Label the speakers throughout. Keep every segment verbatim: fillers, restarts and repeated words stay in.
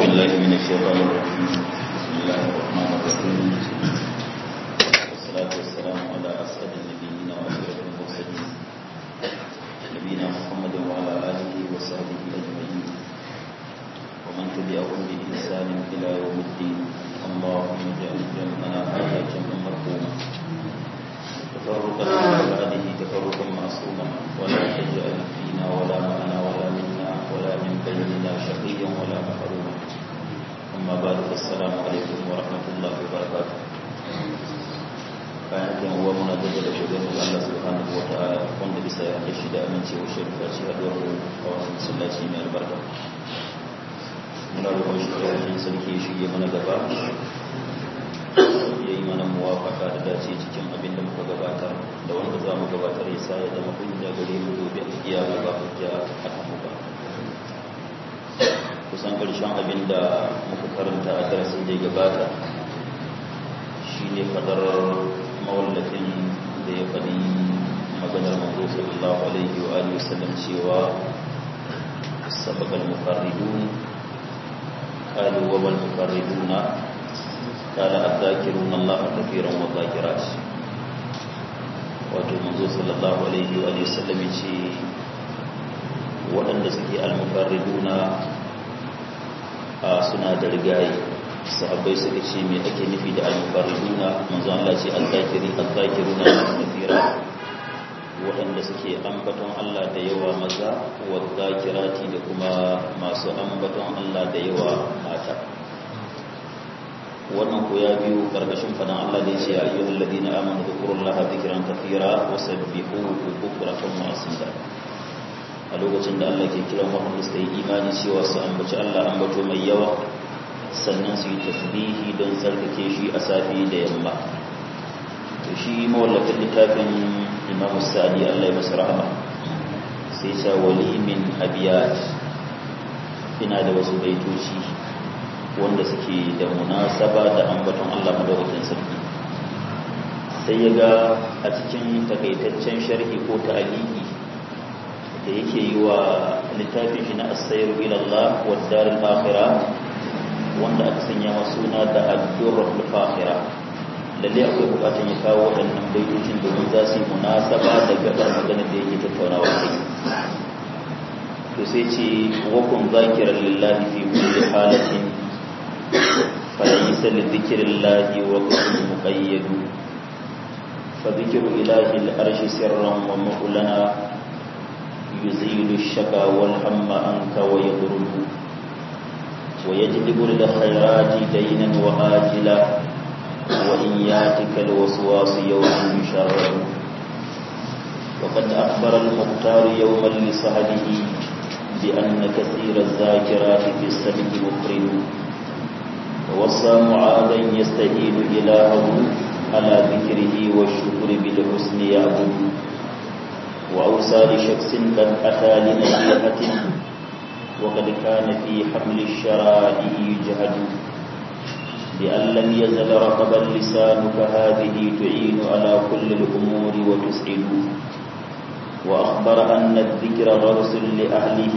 Speaker 1: بالله من الشيطان الرجيم. بسم الله الرحمن الرحيم. والصلاة والسلام على أسعد النبيين وأشرف المرسلين نبينا محمد وعلى آله وصحبه أجمعين ومن تبعهم بإحسان إلى يوم الدين. اللهم اجعل جمعنا هذا جمعا مرحوما تفرقا من بعده تفرقا معصوما ولا تجعل فينا ولا معنا ولا منا ولا من بيننا شقيا ولا محروما. أما بعد السلام عليكم ورحمة الله وبركاته. bayan kan uwa muna jaddada shugaban Allah subhanahu wa ta'ala wanda bisa ya da shi da amincewa shirka shi haduwar a wannan masallaci mai albarka. Muna roƙon shi da yin sarki shi ya mana gaba ya yi mana muwafaka da dace cikin abin da muka gabatar da wanda za mu gabatar ya sa ya zama hujja gare mu gobe a kiyama ba hujja a kan mu ba. Kusan ƙarshen abin da muka karanta a darasin da ya gabata shi ne fadar mawallafin da ya faɗi maganar manzo sallallahu alaihi wa alihi wasallam cewa sabaqal mufarridun qalu wa mal mufarriduna qala adh-dhakiruna Allah kathiran wa dhakirat. Wato manzo sallallahu alaihi wa alihi wasallam ce waɗanda suke al-mufarriduna suna da rigayi. Sahabbai suka ce me ake nufi da al-mufarriduna? Manzo Allah ce al-zakiri al-zakiruna kathira, waɗanda suke ambaton Allah da yawa maza, wa zakirati da kuma masu ambaton Allah da yawa mata. Wannan ko ya biyu karkashin fadan Allah da yace ayyuhal ladina amanu dhkurullaha dhikran kathira wa sabbihuhu bukratan wa asila. A lokacin da Allah ke kiran waɗanda suka yi imani cewa su ambaci Allah ambato mai yawa, sannan su yi tasbihi don tsarkake shi a safi da yamma. To shi mawallafin littafin Imam Sa'di Allah ya masa rahama sai ya wali min abiyat, ina da wasu baitoci wanda suke da munasaba da ambaton Allah madaukakin sarki. Sai ya ga a cikin takaitaccen sharhi ko ta'aliki da yake yi wa littafin shi na as-sayr ila Allah wa ad-dar al-akhirah wanda aka sanya masu suna da ad-durrul fakhira, lalle akwai bukatun ya kawo waɗannan baitocin domin za su yi munasaba da gabar magana da yake tattaunawa kai. To sai ce wa kun zakiran lillahi fi kulli halatin falaysa li dhikrillahi wa kun muqayyadu fa dhikru ilahi al-arshi sirran wa mu'lana yuzilu ash-shaka wal hamma anka wa yadrubu ويجلب للخيرات دينا وآجلا وإن ياتك الوسواس يوما يشرب. وقد أخبر المختار يوما لصحبه بأن كثير الذاكرات في السبت مقرن، ووصى معاذا يستهين إلهه على ذكره والشكر بالحسن يعبد. وأوصى لشخص قد أتى لنصيحة وقد كان في حمل الشرائع يجهد بأن لم يزل رقبا لسانك هذه تعين على كل الأمور وتسعد. وأخبر أن الذكر غرس لأهله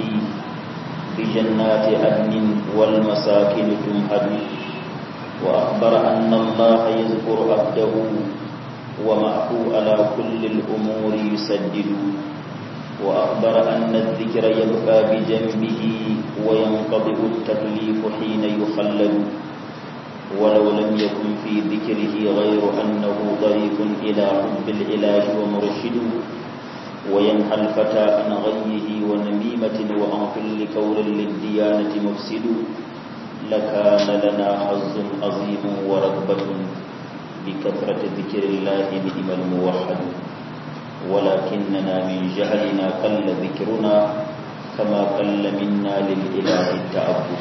Speaker 1: بجنات عدن والمساكن تمهد. وأخبر أن الله يذكر عبده ومعه على كل الأمور يسدد. وأخبر أن الذكر يبقى بجنبه وينقضئ التكليف حين يخلد. ولو لم يكن في ذكره غير أنه طريق إلى حب العلاج ومرشد، وينهى الفتى عن غيه ونميمة وعن كل كور للديانة مفسد. لكان لنا حظ عظيم ورغبة بكثرة ذكر الله نعم الموحد، ولكننا من جهلنا قل ذكرنا كما قل منا للإله التعبد.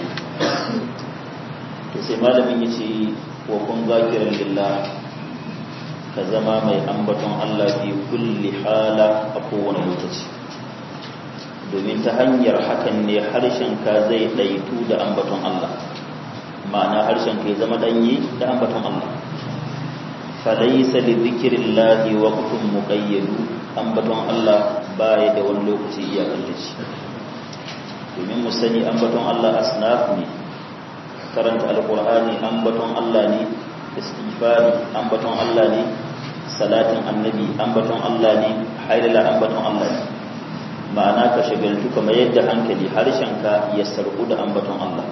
Speaker 1: sai malamin yace wa kun zakiran lillah, ka zama mai ambaton Allah fi kulli hala a kowane lokaci, domin ta hanyar hakan ne harshen ka zai daitu da ambaton Allah, ma'ana harshen ka ya zama danyi da ambaton Allah. falaysa li dhikrillahi waqtun muqayyadu, ambaton Allah baya da wani lokaci iyakar da shi. domin mu sani ambaton Allah asnaf ne, karanta alqur'ani ambaton Allah ne, istighfari ambaton Allah ne, salatin annabi ambaton Allah ne, hailala ambaton Allah ne. ma'ana ka shagaltu kamar yadda hankali harshenka ya sarku da ambaton Allah.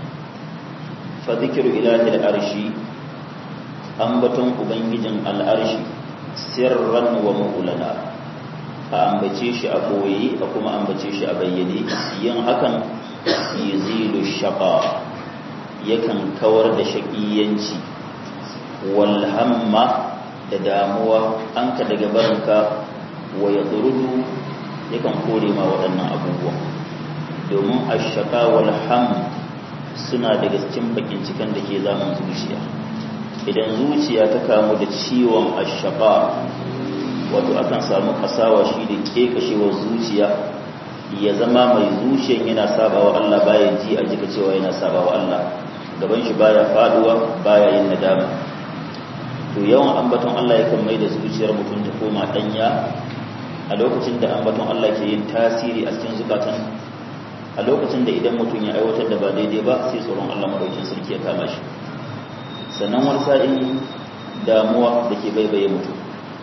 Speaker 1: Fa zikru ilahi al-arshi ambaton ubangijin al-arshi sirran wa mu'lana, a ambace shi a boye a kuma ambace shi a bayyane. Yin hakan yuzilu shaqa, yakan kawar da shaqiyanci, wal hamma da damuwa anka daga barinka, wa yadrudu yakan kore ma waɗannan abubuwa. Domin ashaka wal ham suna daga cikin bakin cikin da ke zaman zuciya. Idan zuciya ta kamu da ciwon ashaka, wato akan samu kasawa shi da kekashewar zuciya, ya zama mai zuciyan yana sabawa Allah, baya ji a jika cewa yana sabawa Allah, gaban shi baya faduwa, baya yin nadama. To yawan ambaton Allah yakan mai da zuciyar mutum ta koma danya. A lokacin da ambaton Allah ke yin tasiri a cikin zukatan, a lokacin da idan mutum ya aiwatar da ba daidai ba, sai tsoron Allah madaukakin sarki ya kama shi. Sannan wani sa'in damuwa da ke baibaye mutum,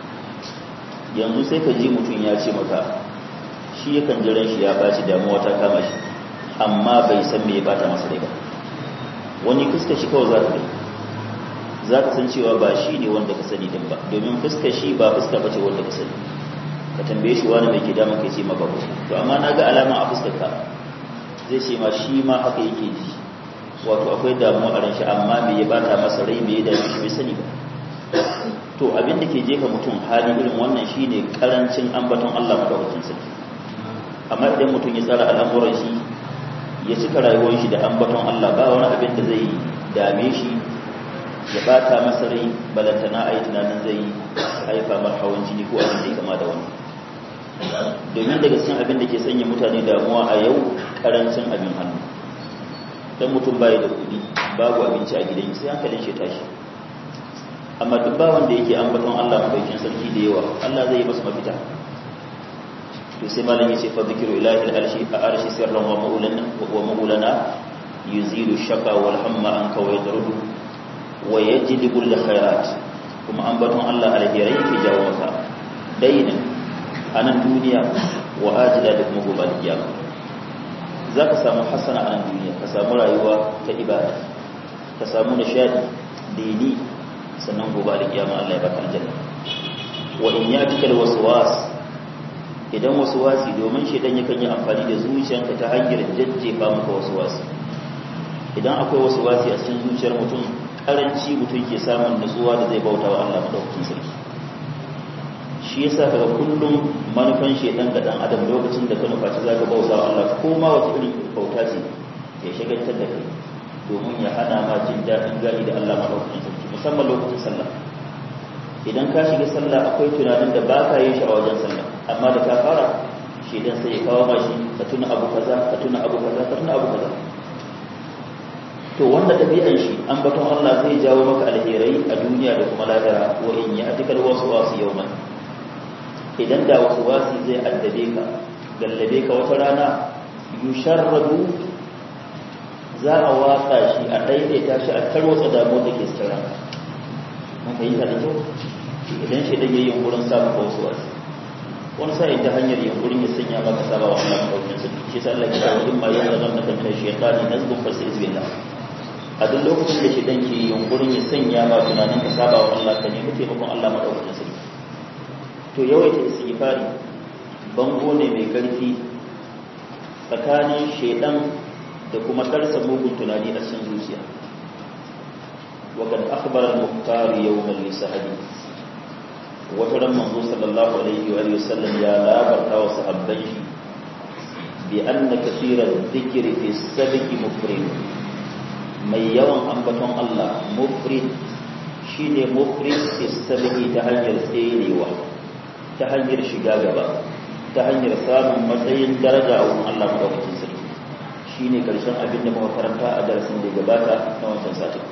Speaker 1: yanzu sai ka ji mutum ya ce maka shi yakan jiran shi ya baci damuwa ta kama shi, amma bai san me ya bata masa rai ba. Wani fuskar shi kawai za ka gani, za ka san cewa ba shi ne wanda ka sani din ba, domin fuskar shi ba fuska bace wanda ka sani. Ka tambaye shi wani mai ke damun kai ce maka fuska, to amma na ga alama a fuskar ka zai ce ma shi ma haka yake ji, wato akwai damuwa a ran shi, amma me ya bata masa rai, me ya dame shi bai sani ba. To abin da ke jefa mutum hali irin wannan shine karancin ambaton Allah madaukakin sarki. Amma idan mutum ya tsara al'amuran shi, ya cika rayuwar shi da ambaton Allah, ba wani abin da zai dame shi ya bata masa rai, balantana a yi tunanin zai haifa mar hawan jini ko abin da ya kama da wani. Domin daga cikin abin da ke sanya mutane damuwa a yau, karancin abin hannu. Dan mutum bai da kuɗi, babu abinci a gidan sai hankalin shi tashi. Amma duk bawan da yake ambaton Allah madaukakin sarki da yawa, Allah zai yi masa mafita. To sai malam yace fa zikru ilahi al-arshi fa arshi sirran wa maulana wa maulana yuzilu shaka wal hamma anka wa yadrudu wa yajlibu al-khairat. Kuma ambaton Allah alherai yake jawo maka dainin anan duniya wa ajila da kuma gobe kiyama. Zaka samu hasana anan duniya, ka samu rayuwa ta ibada, ka samu nishadi dini, sannan gobe kiyama Allah ya baka aljanna. Wa in yatika al-waswas, idan waswasi, domin shedan yakan yi amfani da zuciyanka ta hanyar jajjefa maka waswasi. Idan akwai waswasi a cikin zuciyar mutum, karanci mutum ke samun nutsuwa da zai bauta wa Allah madaukakin sarki. Shi yasa kaga kullum manufan shedan ga dan adam, lokacin da ka nufaci zaka bauta wa Allah, ko ma wata irin bauta ce, ya shagaltar da kai domin ya hana ma jin daɗin gani da Allah madaukakin sarki, musamman lokacin sallah. Idan ka shiga sallah akwai tunanin da ba ka yi shi a wajen sallah, amma da ka fara shedan sai ya kawo mashi ka tuna abu kaza, ka tuna abu kaza, ka tuna abu kaza. To wanda ɗabi'an shi ambaton Allah zai jawo maka alherai a duniya da kuma lahira. Wa in ya'tikal waswasu yawman, idan da waswasi zai addabe ka, gallabe ka wata rana, yusharradu, za a watsa shi, a daidaita shi, a tarwatsa damuwar da ke cikin ranka. Mun fahimta da kyau? Idan shi dan yayin wurin samun waswasi, wani sa'in ta hanyar yunkurin ya sanya maka saba wa Allah madaukakin sarki. Shi sa Allah ya ce wa in ma yanzaghannaka min ash-shaytani nazghun fasta'iz billah. A duk lokacin da shi dan ke yunkurin ya sanya ma tunanin ka saba wa Allah, ka nemi taimakon Allah madaukakin sarki. To yawaita istighfari bango ne mai karfi tsakanin shedan da kuma darsa mugun tunani a cikin zuciya. Wa kad akhbara al-mukhtar yawman li sahabi, wata ran manzo sallallahu alaihi wa sallam ya labarta wa sahabbai bi anna kathira dhikri fi sabqi mufrid, mai yawan ambaton Allah mufrid shine mufrid fi sabqi ta hanyar tserewa, ta hanyar shiga gaba, ta hanyar samun matsayin daraja a wurin Allah madaukakin sarki. Shine karshen abin da muka karanta a darasin da gabata na wancan satin.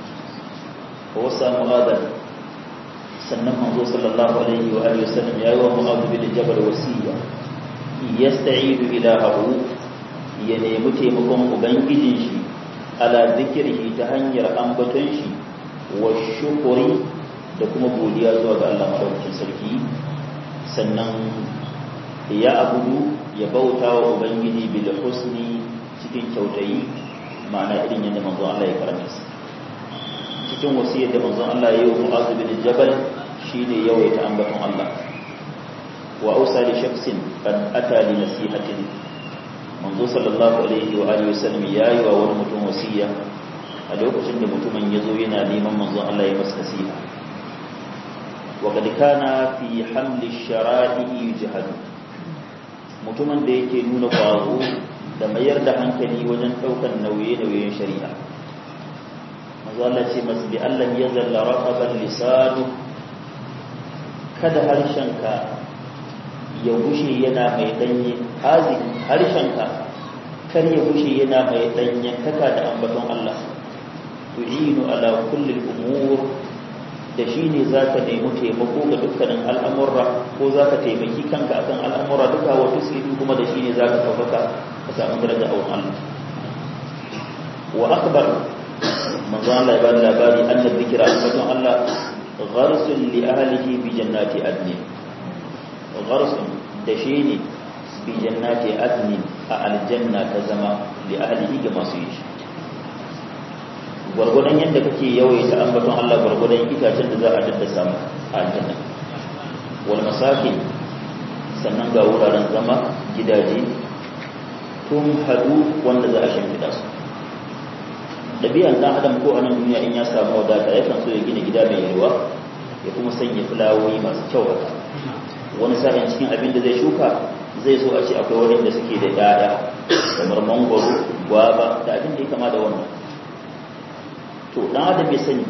Speaker 1: Wa wasa mu'adan, sannan manzo sallallahu alaihi wa alihi wasallam yayi wa Mu'adh bin Jabal wasiya, yasta'idu ilahahu, ya nemi taimakon ubangijin shi ala zikrihi ta hanyar ambaton shi wa shukuri da kuma godiya zuwa ga Allah madaukakin sarki sannan ya abudu ya bauta wa ubangiji bil husni cikin kyautayi ma'ana irin yadda manzon Allah ya karanta cikin wasiyar da manzon Allah ya yi wa Mu'adh bin Jabal shine yawaita ambaton Allah wa ausa li shakhsin qad ata li nasihatin manzo sallallahu alaihi wa alihi wasallam yayi wa wani mutum wasiya a lokacin da mutumin yazo yana neman manzon Allah ya masa nasiha wa kad kana fi hamli shara'i yujhad mutumin da yake nuna kwazo da mayar da hankali wajen daukan nauye-nauyen shari'a manzo Allah ce masu bi Allah ya zalla raqaban lisanu kada harshenka ya gushe yana mai danye hazi harshenka kar ya gushe yana mai danye kaka da ambaton Allah tu'inu ala kulli umur da shine zaka nemi taimako ga dukkanin al'amura ko zaka taimaki kanka akan al'amura duka wa tuslimu kuma da shine zaka tabbata ka samu daraja a wurin Allah wa akbar manzo Allah ya bada labari anna dhikra ambaton Allah gharsul li ahlihi bi jannati adn gharsun da shine bi jannati adn a aljanna ta zama li ahlihi ga masu yi gwargwadon yadda kake yawaita ambaton Allah gwargwadon itacen da za a daddasa mu a aljanna wal masakin sannan ga wuraren zama gidaje tun hadu wanda za a shimfida su dabi'an dan adam ko a nan duniya in ya samu wadata yakan so ya gina gida mai yalwa ya kuma sanya fulawoyi masu kyau haka wani sa'in cikin abin da zai shuka zai so a ce akwai wurin da suke da yaya kamar mangwaro gwaba da abin da ya kama da wannan to dan adam bai sani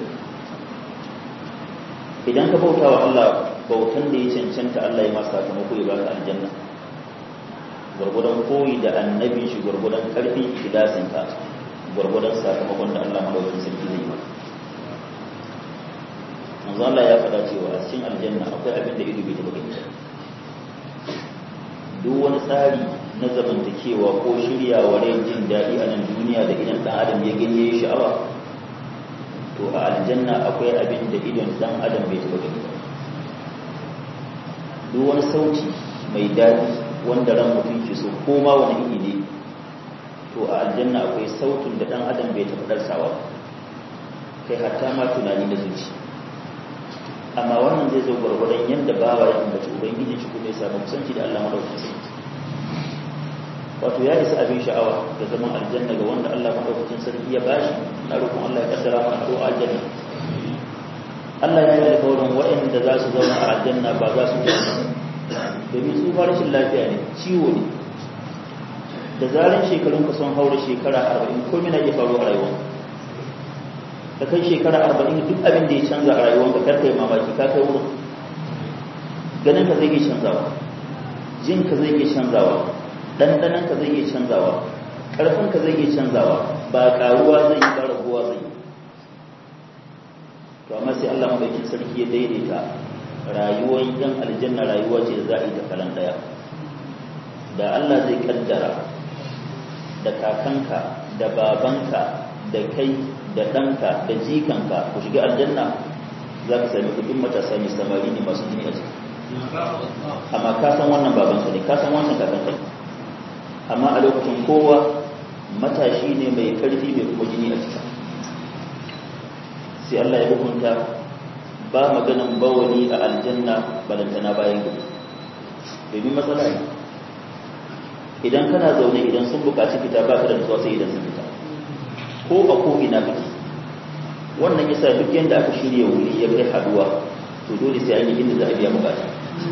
Speaker 1: idan ka bauta wa Allah bautan da ya cancanta Allah ya masa sakamako ya baka aljanna gurgudan koyi da annabi shi gurgudan karfin ikhlasin ka gurgudan sakamakon da Allah madaukakin sarki zai yi manzo Allah ya faɗa cewa a cikin aljanna akwai abin da ido bai taɓa gani duk wani tsari na zamantakewa ko shiryawa rai jin daɗi a nan duniya da idan ɗan adam ya gani ya yi sha'awa to a aljanna akwai abin da idon dan adam bai taba gani ba duk wani sauti mai daɗi wanda ran mutum ke so ko ma wani iri ne to a aljanna akwai sautin da dan adam bai taba darsawa kai hatta ma tunani da zuci amma wannan zai zo gwargwadon yadda bawa ya ambaci ubangiji shi kuma ya samu kusanci da Allah madaukakin sarki wato ya isa abin sha'awa da zaman aljanna ga wanda Allah madaukakin sarki ya bashi na roƙon Allah ya kaddara mana ko aljanna Allah ya yi alƙawarin waɗanda za su zauna a aljanna ba za su yi domin su fara rashin lafiya ne ciwo ne da zaran shekarun ka sun haura shekara arba'in komai na iya faruwa a rayuwa da kai shekara arba'in duk abin da ya canza a rayuwa ka karka yi mamaki ka kai wurin ganin ka zai iya canzawa jin ka zai iya canzawa ɗanɗanan ka zai iya canzawa ƙarfin ka zai iya canzawa ba ƙaruwa zai yi ba raguwa zai yi to amma sai Allah madaukakin sarki ya daidaita rayuwar yan aljanna rayuwa ce da za a yi ta kalan ɗaya da Allah zai kaddara da kakanka da babanka da kai da ɗanka da jikanka ku shiga aljanna za ka sami kudin matasa mai samari ne masu jini a ciki amma ka san wannan babanka ne ka san wannan kakanka ne amma a lokacin kowa matashi ne mai karfi mai kuma jini a ciki sai Allah ya hukunta ba maganan bawani a aljanna balantana bayan gudu domin matsala ne idan kana zaune idan sun buƙaci fita ba ka da nutsuwa sai idan sun fita ko a ko ina kake wannan yasa duk yanda aka shirya wuri ya kai haduwa to dole sai an yi inda za a biya bukata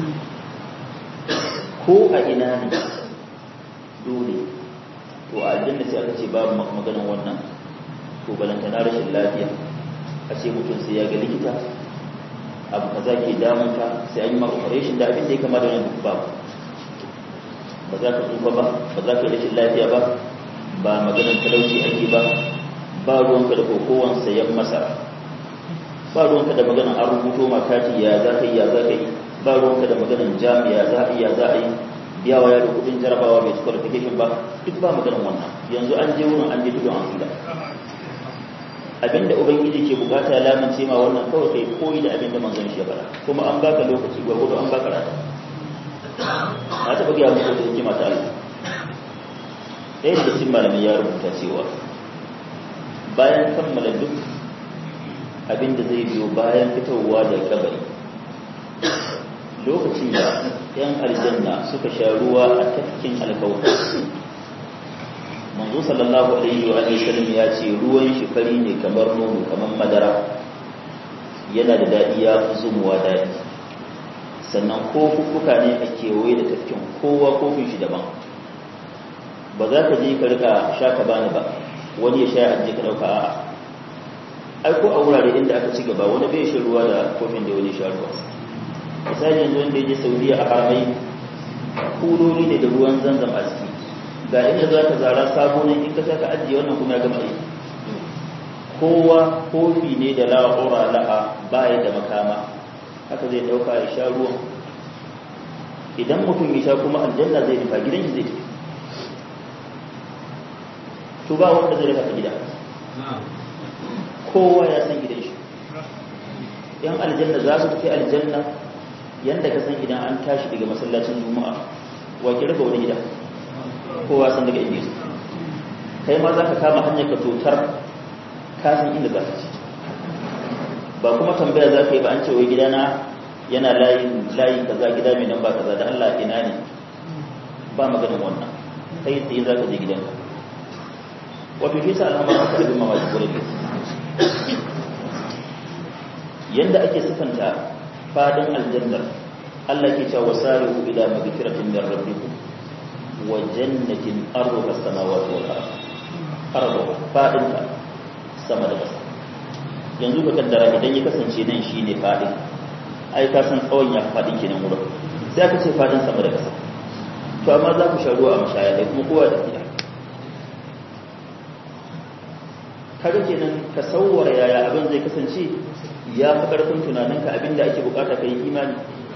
Speaker 1: ko a ina ne dole to a aljanna sai aka ce babu maganan wannan to balantana rashin lafiya a ce mutum sai ya ga likita abu kaza ke damunka sai an yi ma operation da abin da ya kama da wannan duk babu ba za ka tsufa ba ba za ka yi rashin lafiya ba ba maganan talauci ake ba ba ruwanka da kokowan sayan masara ba ruwanka da maganan an rubuto makati ya za ka yi ya za ka yi ba ruwanka da maganan jami'a za a yi ya za a yi biyawa ya da kudin jarabawa mai qualification ba duk ba maganan wannan yanzu an je wurin an je tudun an tsira abinda ubangiji ke bukata ya lamince ma wannan kawai kai koyi da abinda manzon shi ya fara kuma an baka lokaci gwargwado an baka rata na taɓa gaya muku da hikima ta Allah ɗaya da cikin malamai ya rubuta cewa bayan kammala duk abinda zai biyo bayan fitowa da kabari lokacin da yan aljanna suka sha ruwa a tafkin alkawar manzo sallallahu alaihi wa sallam ya ce ruwan shi fari ne kamar nono kamar madara yana da daɗi ya fi zumuwa daɗi sannan kofuffuka ne a kewaye da tafkin kowa kofin shi daban ba za ka je ka rika sha ka bani ba wani ya sha ajiye ka ɗauka a'a ai ko a wurare inda aka ci gaba wani bai shan ruwa da kofin da wani sha ruwa misali yanzu wanda ya je saudiya a haramai kuloli ne da ruwan zanzam a ciki ga inda za ka zara sabo ne in ka saka ajiye wannan kuma ya gama aiki kowa kofi ne da la'ura la'a baya da makama haka zai dauka ya sha ruwan idan mutum ya sha kuma aljanna zai nufa gidan shi zai tafi to ba wanda zai raka gida kowa ya san gidan shi yan aljanna za su tafi aljanna yanda ka san idan an tashi daga masallacin juma'a wa ki raka wani gida kowa san daga inda su kai ma za ka kama hanyar ka totar kasan inda za ka ci ba kuma tambaya za ka yi ba an ce wai gidana yana layin layi kaza gida mai nan ba kaza da Allah ina ne ba maganin wannan kai tsaye za ka je gidanka wato shi sa al'amma ka abin mamaki gurin yanda ake sifanta fadin aljannar Allah ke cewa wasari'u ila magfiratin min rabbikum wa jannatin arduha as-samawati wal ard arduha fadin ta sama da ƙasa yanzu ka kaddara idan ya kasance nan shine fadin ai ka san tsawon ya fadin kenan wurin sai aka ce fadin sama da ƙasa to amma za ku sha ruwa a mashaya dai kuma kowa da gida kaga kenan ka sawwara yaya abin zai kasance ya fi ƙarfin tunaninka abinda ake bukata ka yi imani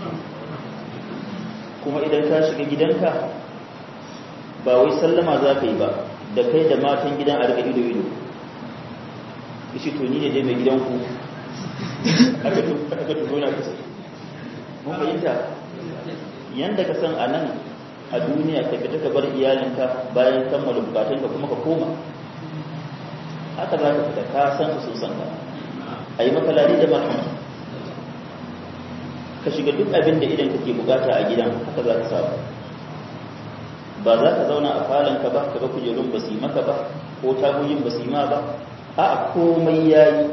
Speaker 1: kuma idan ka shiga gidanka ba wai sallama za ka yi ba da kai da matan gidan a riga ido-ido ishi to ni ne dai mai gidanku aka tuzo na kusa mun fahimta yanda ka san a nan a duniya ka fita ka bar iyalinka bayan kammala bukatunka kuma ka koma haka za ka fita ka san su sun san ka a yi maka lari da marhama ka shiga duk abin da idan kake bukata a gidan haka za ka samu ba za ka zauna a falonka ba ka ga kujerun ba su yi maka ba ko tagoyin ba su yi ma ba a komai ya yi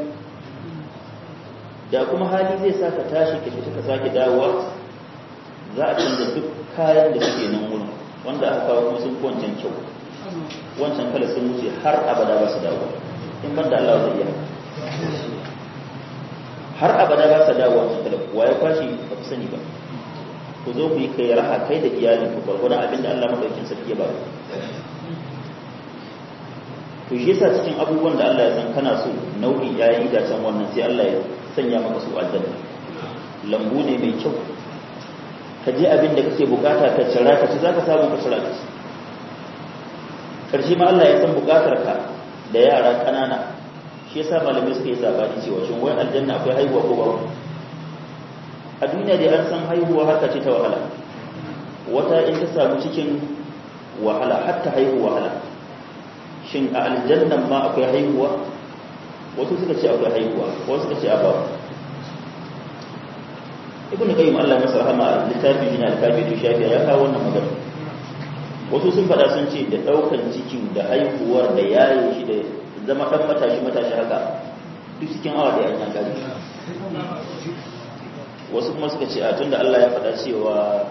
Speaker 1: da kuma hali zai sa ka tashi ka fita ka sake dawowa za a canza duk kayan da suke nan wurin wanda aka kawo kuma sun wancan kyau wancan kala sun wuce har abada ba su dawo in ban da Allah zai yi har abada ba su dawo wancan kala wa ya kwashi ba ku sani ba ku zo ku yi kai raha kai da iyalin ku gwargwadon abin da Allah madaukin sarki ya ba to shi yasa cikin abubuwan da Allah ya san kana so nau'i yayin itacen wannan sai Allah ya sanya maka su aljanna lambu ne mai kyau ka je abin da kake bukata ka cira ka ci zaka samu ka cira ka ci karshe ma Allah ya san bukatar ka da yara kanana shi yasa malamai suka yi sabani cewa shin wai aljanna akwai haihuwa ko babu a duniya dai an san haihuwa haka ce ta wahala wata in ta samu cikin wahala hatta haihu wahala shin a aljannan ma akwai haihuwa wasu suka ce akwai haihuwa wasu suka ce a babu ibn qayyim Allah masa rahama littafi ne al-kafi to shafiya ya kawo wannan magana wasu sun fada sun ce da daukan cikin da haihuwar da yayin shi da zama dan matashi matashi haka duk cikin awa da yan gari wasu kuma suka ce a tunda Allah ya fada cewa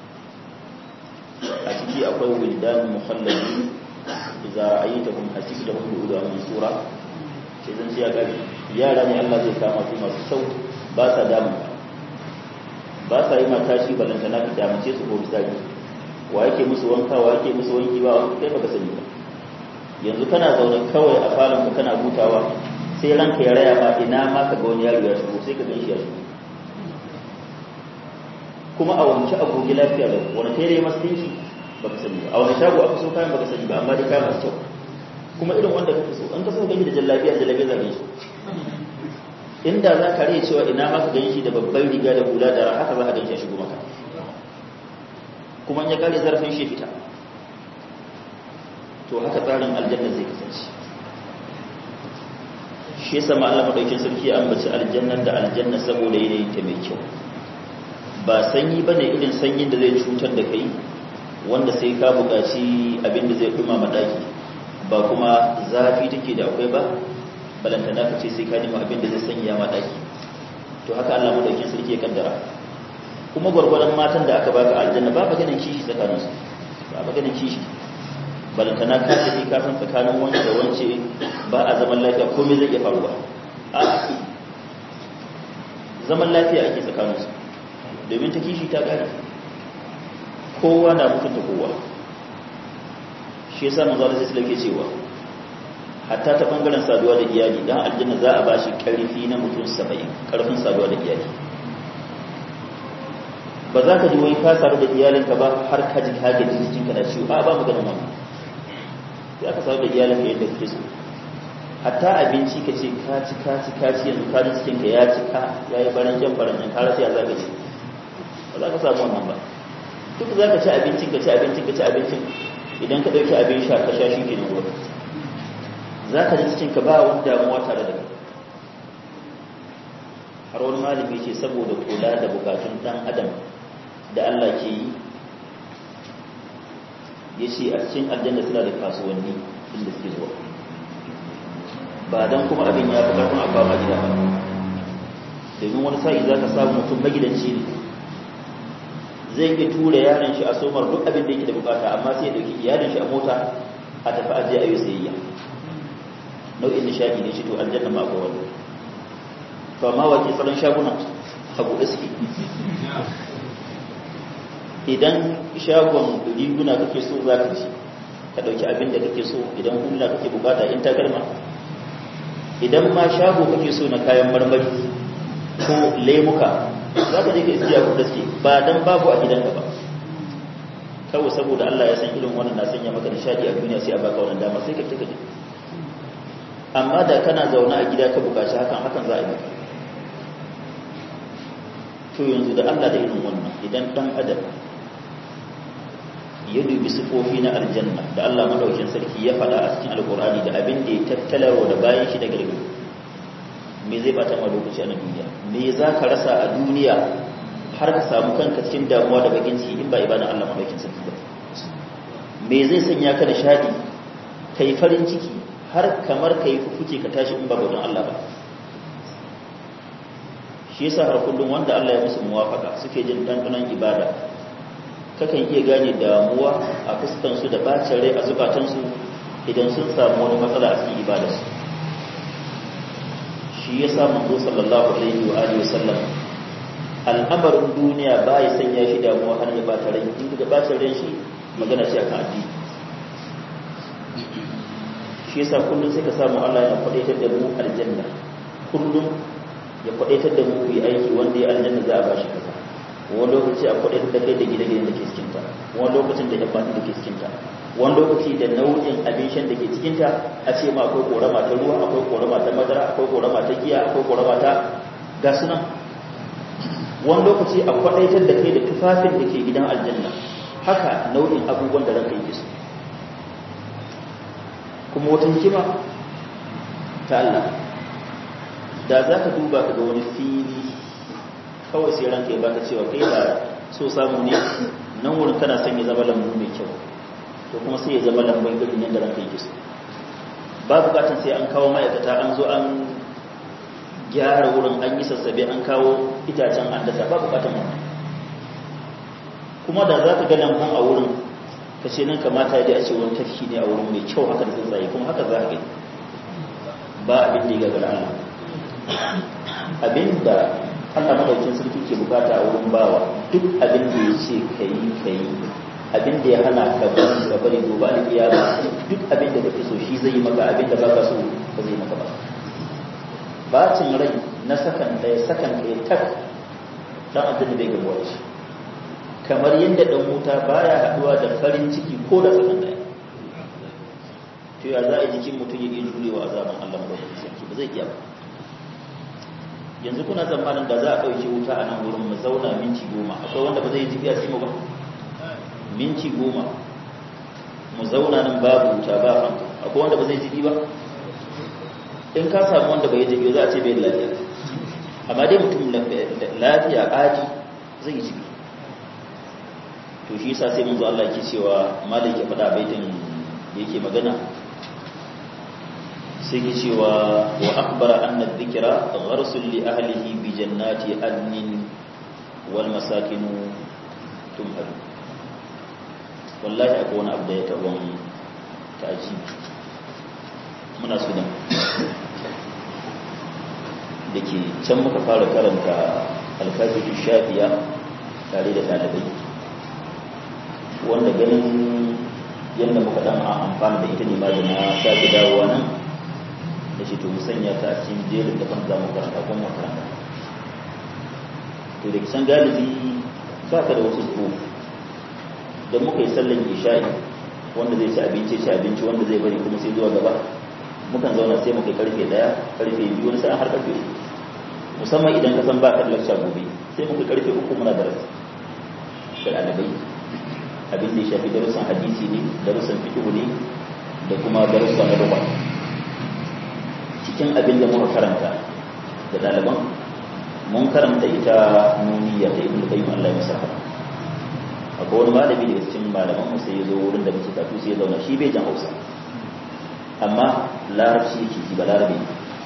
Speaker 1: a ciki akwai wildan mukhalladin idza ra'aytahum hasibtahum bi'udan sura sai zan ya gari yara ne Allah zai kama su masu sau ba sa damu ba sa yi matashi balantana ka damace su ko misali wa yake musu wanka wa yake musu wanki ba kai baka sani ba yanzu kana zaune kawai a falon ka kana hutawa sai ranka ya raya ma ina ma ka ga wani yaro ya shigo sai ka gan shi ya shigo kuma a wanke a goge lafiya da wani tere masu dinki baka sani ba a wani shago aka so kayan baka sani ba amma dai kayan masu kyau kuma irin wanda kake so an ka so gani da jallabiya jallabiya zage shi inda za ka rai cewa ina ma ka gani shi da babban riga da hula da haka za ka gani shi shigo maka kuma in ya kare zarafin shi fita to haka tsarin aljanna zai kasance shi yasa ma Allah madaukin sarki ya ambaci aljanna da aljanna saboda yanayin ta mai kyau ba sanyi bane irin sanyin da zai cutar da kai wanda sai ka buƙaci abin da zai dumama daki ba kuma zafi take da akwai ba balantana ka ce sai ka nemi abin da zai sanya ma daki to haka Allah madaukin sarki ya kaddara kuma gwargwadon matan da aka baka aljanna ba ka ganin kishi tsakaninsu ba ka ganin kishi balantana ka tafi ka san tsakanin wani da wance ba a zaman lafiya komai zai iya faruwa a zaman lafiya ake tsakaninsu domin ta kishi ta gane kowa na mutunta kowa shi yasa manzo Allah sai yake cewa hatta ta bangaren saduwa da iyali dan aljanna za a bashi karfi na mutum saba'in karfin saduwa da iyali ba za ka ji wai ka sadu da iyalinka ba har ka ji ka gaji jikinka da ciwo a ba mu ganin wannan sai aka sadu da iyalinka yadda kake so hatta abinci ka ce ka ci ka ci ka ci yanzu ka ji cikinka ya cika ya yi baranjan baranjan ka rasa ya za ka ci ba za ka samu wannan ba duk za ka ci abincin ka ci abincin ka ci abincin idan ka ɗauki abin sha ka sha shi ke nan wurin za ka ji cikinka ba wani damuwa tare da kai har wani malami ce saboda kula da bukatun ɗan adam da Allah ke yi ya ce a cikin aljanna suna da kasuwanni inda suke zuwa ba don kuma abin ya fi karfin abba ma gida ba domin wani sa'i za ka samu mutum magidanci ne zai iya tura yaron shi a somar duk abin da yake da bukata amma sai ya dauki iyalin shi a mota a tafi ajiye a yi sayayya nau'in nishadi ne shi to aljanna ma akwai wani to amma wace tsaron shaguna a buɗe suke idan shagon riguna kake so za ka ci ka ɗauki abin da kake so idan hula kake bukata in takalma idan ma shago kake so na kayan marmari ko lemuka za ka je ka iskiya ku da suke ba don babu a gidanka ba kawai saboda Allah ya san irin wannan na sanya maka nishadi a duniya sai a baka wannan dama sai ka kika je amma da kana zaune a gida ka bukaci hakan hakan za a yi maka to yanzu da Allah da irin wannan idan dan adam ya dubi sifofi na aljanna da Allah madaukin sarki ya faɗa a cikin alkur'ani da abin da ya tattalarwa da bayan shi da gargaɗi me zai bata ma lokaci a duniya me za ka rasa a duniya har ka samu kanka cikin damuwa da bakin ciki in ba ibadan Allah madaukin sarki ba me zai sanya ka da shadi kai farin ciki har kamar kai fufuke ka tashi in ba gudun Allah ba shi yasa har kullum wanda Allah ya musu muwafaka suke jin dandunan ibada kakan iya gane damuwa a fuskansu da bacin rai a zukatansu idan sun samu wani matsala a cikin ibadarsu shi yasa manzo sallallahu alaihi wa alihi wasallam al'amarin duniya ba ya sanya shi damuwa har ya bata rai in ga bacin rai shi magana ce akan addini shi yasa kullum sai ka samu Allah ya kwadaitar da mu aljanna kullum ya kwadaitar da mu yi aiki wanda ya aljanna za a bashi kaza wani lokaci a kwadaitar da kai da gine-gine da ke cikinta wani lokacin da yabbatin da ke cikinta wani lokaci da nau'in abin shan da ke cikinta a ce ma akwai korama ta ruwa akwai korama ta madara akwai korama ta giya akwai korama ta gasunan wani lokaci a kwadaitar da kai da tufafin da ke gidan aljanna haka nau'in abubuwan da ranka yi su kuma wata hikima ta Allah da za ka duba ka ga wani fili kawai sai ranka ya baka cewa kai ba so samu ne nan wurin kana son ya zama lambu mai kyau to kuma sai ya zama lambun irin yadda ranka yake so ba bukatan sai an kawo ma'aikata an zo an gyara wurin an yi sassabe an kawo itacen an dasa ba bukatan wannan kuma da za ka ga lambun a wurin ka ce nan kamata ya a ce wani tafki ne a wurin mai kyau haka da tsuntsaye kuma haka za ka gani ba abin da ya gagara Allah abin da Allah madaukin sarki ke bukata a wurin bawa duk abin da ya ce ka yi ka yi abin da ya hana ka bari ka bari gobe alƙiyama duk abin da kake so shi zai yi maka abin da baka so ba zai maka ba bacin rai na sakan ɗaya sakan ɗaya tak dan aljanna bai gabuwa shi kamar yadda dan wuta baya haduwa da farin ciki ko da sakan ɗaya to ya za a jikin mutum ya iya jurewa azaban Allah madaukakin sarki ba zai iya ba yanzu kuna zamanin da za a ɗauki wuta a nan wurin mu zauna minti goma akwai wanda ba zai ji biya mu ba minti goma mu zauna nan babu wuta ba fanta akwai wanda ba zai ji ba in ka samu wanda bai ji za a ce bai lafiya amma dai mutum lafiya ƙaji zai ji to shi yasa sai mun zo Allah yake cewa malik ya faɗa baitin da yake magana sai ke cewa wa akbara anna dhikra gharsul li ahlihi bi jannati adnin wal masakin tumhad wallahi akwai wani abu da ya tabon ta'jib muna sudan dake can muka fara karanta al-kafiru shafiya tare da dalibai wanda ganin yadda muka dan amfana da ita ne ma da na sake dawowa nan da shi to mu sanya ta a cikin jerin da kan zamu karanta kuma makaranta to da kisan galibi ba ka da wasu tsoro da muka yi sallan isha'i wanda zai ci abinci ci abinci wanda zai bari kuma sai zuwa gaba mukan zauna sai muka karfe daya karfe biyu wani sa'an har karfe uku musamman idan ka san ba ka da lakca gobe sai muka karfe uku muna darasi da ɗalibai abin da ya shafi darussan hadisi ne darussan fiqh ne da kuma darussan lugha cikin abin da muka karanta da ɗaliban mun karanta ita nuniya ta ibnu qayyim Allah ya masa akwai wani malami da cikin malaman mu sai ya zo wurin da muke tafi sai ya zauna shi bai jan Hausa amma larabci yake ji ba larabi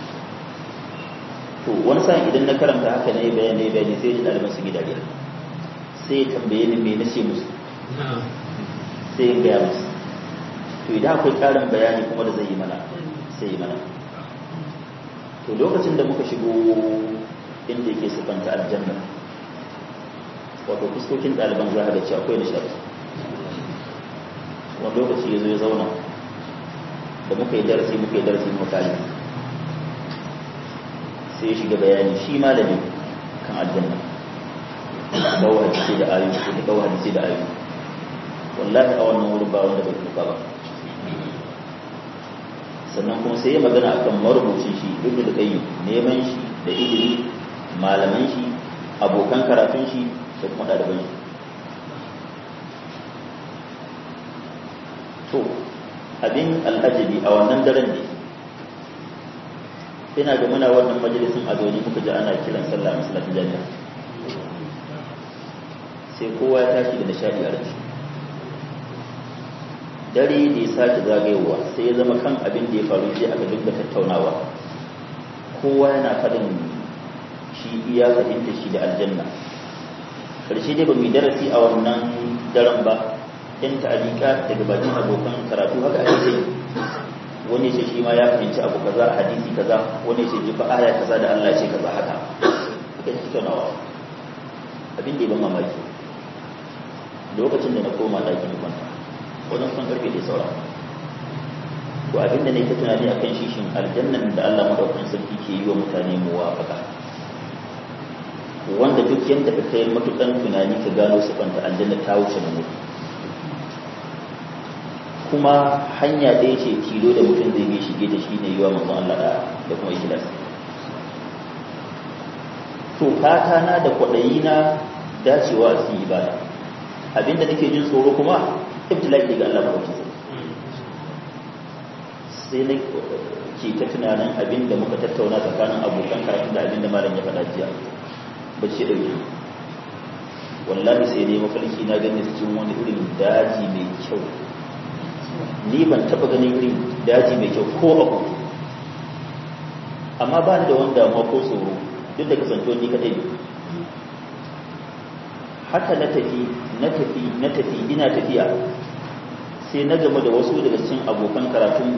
Speaker 1: to wani sa'in idan na karanta haka ne bayani bayani sai ji ɗaliban su gida dariya sai ya tambaye ni me nace musu sai ya gaya musu to idan akwai ƙarin bayani kuma da zai yi mana sai yi mana to lokacin da muka shigo inda yake sifanta aljanna wato fuskokin ɗaliban za a ga cewa akwai nishadi wani lokaci ya zo ya zauna da muka yi darasi muka yi darasi mutane sai ya shiga bayani shi malami kan aljanna kawo hadisi da ayu da kawo hadisi da ayu wallahi a wannan wurin ba wanda bai kuka ba sannan kuma sai ya magana akan marubucin shi ibnu da qayyim neman shi da ilimi malaman shi abokan karatun shi da kuma ɗaliban shi to abin al'ajabi a wannan daren ne ina ga muna wannan majalisin a zaune muka ji ana kiran sallah a masallacin jami'a sai kowa ya tashi da nishadi a ranci dare da ya sake zagayowa sai ya zama kan abin da ya faru sai aka dinga tattaunawa kowa yana faɗin shi iya fahimta shi da aljanna karshe dai ba mu yi darasi a wannan daren ba yan ta'alika daga bakin abokan karatu haka ake yi wani ce shi ma ya fahimci abu kaza a hadisi kaza wani ce ji fa aya kaza da Allah ce kaza haka aka yi tattaunawa abin da ya ban mamaki lokacin da na koma ɗakin kwanta wajen son karfe da saura to abin da na yi ta tunani a kan shishin aljannan da Allah madaukakin sarki ke yi wa mutane muwafaka wanda duk yadda ka kai matukan tunani ka gano sifanta aljanna ta wuce da mutu kuma hanya ɗaya ce tilo da mutum zai bi shige da shi ne yi wa manzon Allah da kuma ikilas to fata na da kwaɗayi na dacewa a cikin ibada abinda nake jin tsoro kuma ibtila'i daga Allah madaukakin sai na ke ta tunanin abinda muka tattauna tsakanin abokan karatun da abinda malam ya faɗa jiya ba ce ɗauki wallahi sai dai mafarki na gani cikin wani irin daji mai kyau ni ban taɓa ganin irin daji mai kyau ko abu amma ba ni da wani damuwa ko tsoro duk da kasancewa ni kaɗai haka na tafi na tafi na tafi ina tafiya sai na gama da wasu daga cikin abokan karatun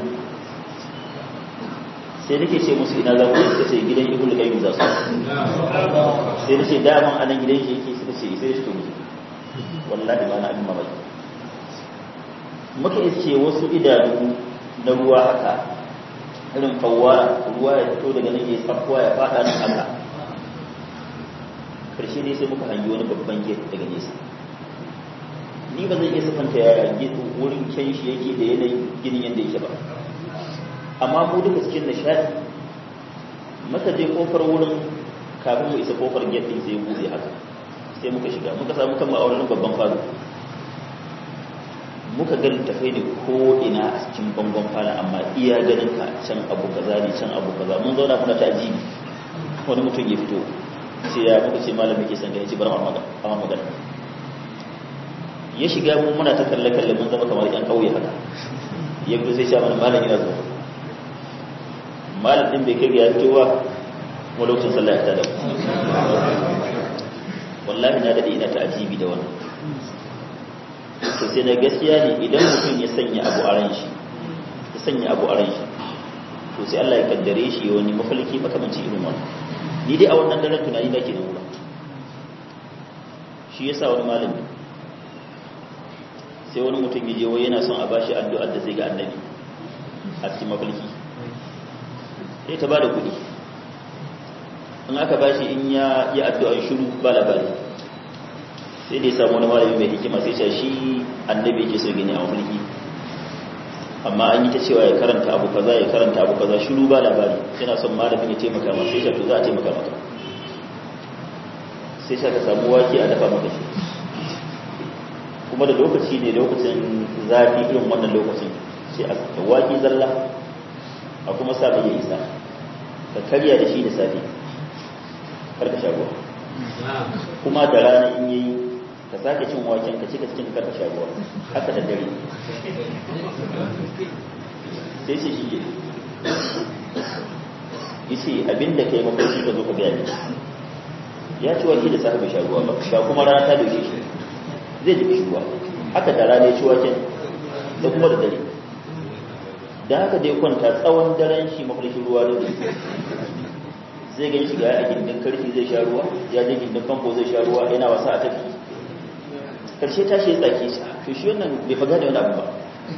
Speaker 1: sai nake ce musu ina za ku suka ce gidan ibnu qayyim za su sai nace daman anan gidan shi yake suka ce sai shi to wallahi ba na abin mamaki muka iske wasu idanu na ruwa haka irin fawwara ruwa ya fito daga nan ya tsakuwa ya fada nan haka karshe ne sai muka hangi wani babban gate daga nesa ni ba zai iya sifanta yaya gate wurin kyan shi yake da yanayin ginin yadda yake ba amma mu duka cikin nishadi muka je kofar wurin kafin mu isa kofar gate sai ya buɗe haka sai muka shiga muka samu kan ma'aurin babban falo muka ga littafai ne ko ina a cikin bangon falo amma iya ganin ka can abu kaza ne can abu kaza mun zauna muna ta ajibi wani mutum ya fito sai ya muka ce malami ke san ga yace bar amma magana ya shiga mu muna ta kalle kalle mun zama kamar yan kauye haka ya fito sai ya mana malami yana zuwa malam din bai kai ya fito ba mu lokacin sallah ya tada wallahi na dade ina ta ajibi da wannan to sai na gaskiya ne idan mutum ya sanya abu a ran shi ya sanya abu a ran shi to sai Allah ya kaddare shi wani mafalki makamanci irin wannan ni dai a wannan daren tunani nake da wura shi yasa wani malami sai wani mutum ya je wai yana son a bashi addu'ar da zai ga annabi a cikin mafalki sai ta bada kuɗi in aka bashi in ya yi addu'ar shiru ba labari sai dai samu wani malami mai hikima sai ce shi annabi yake so gani a mafalki amma an yi ta cewa ya karanta abu kaza ya karanta abu kaza shiru ba labari yana son malamin ya taimaka masa sai to za a taimaka maka sai sha ka samu wake a dafa maka shi kuma da lokaci ne lokacin zafi irin wannan lokacin sai a ka wake zalla a kuma sa mai isa ka karya da shi da safe karka sha ruwa kuma da rana in yayi ka sake cin waken ka cika cikin karka sha ruwa haka da dare sai ce shi ne yace abinda kai mafarki ka zo ka gaya ya ci wake da safe bai sha ruwa ba sha kuma rana ta doke shi zai ji shi ruwa haka da rana ya ci waken da kuma da dare da haka dai kwanta tsawon daren shi mafarkin ruwa da zai gani shiga a gindin karfi zai sha ruwa ya je gindin famfo zai sha ruwa yana wasa a tafi karshe tashi ya tsaki shi to shi wannan bai faga da wani abu ba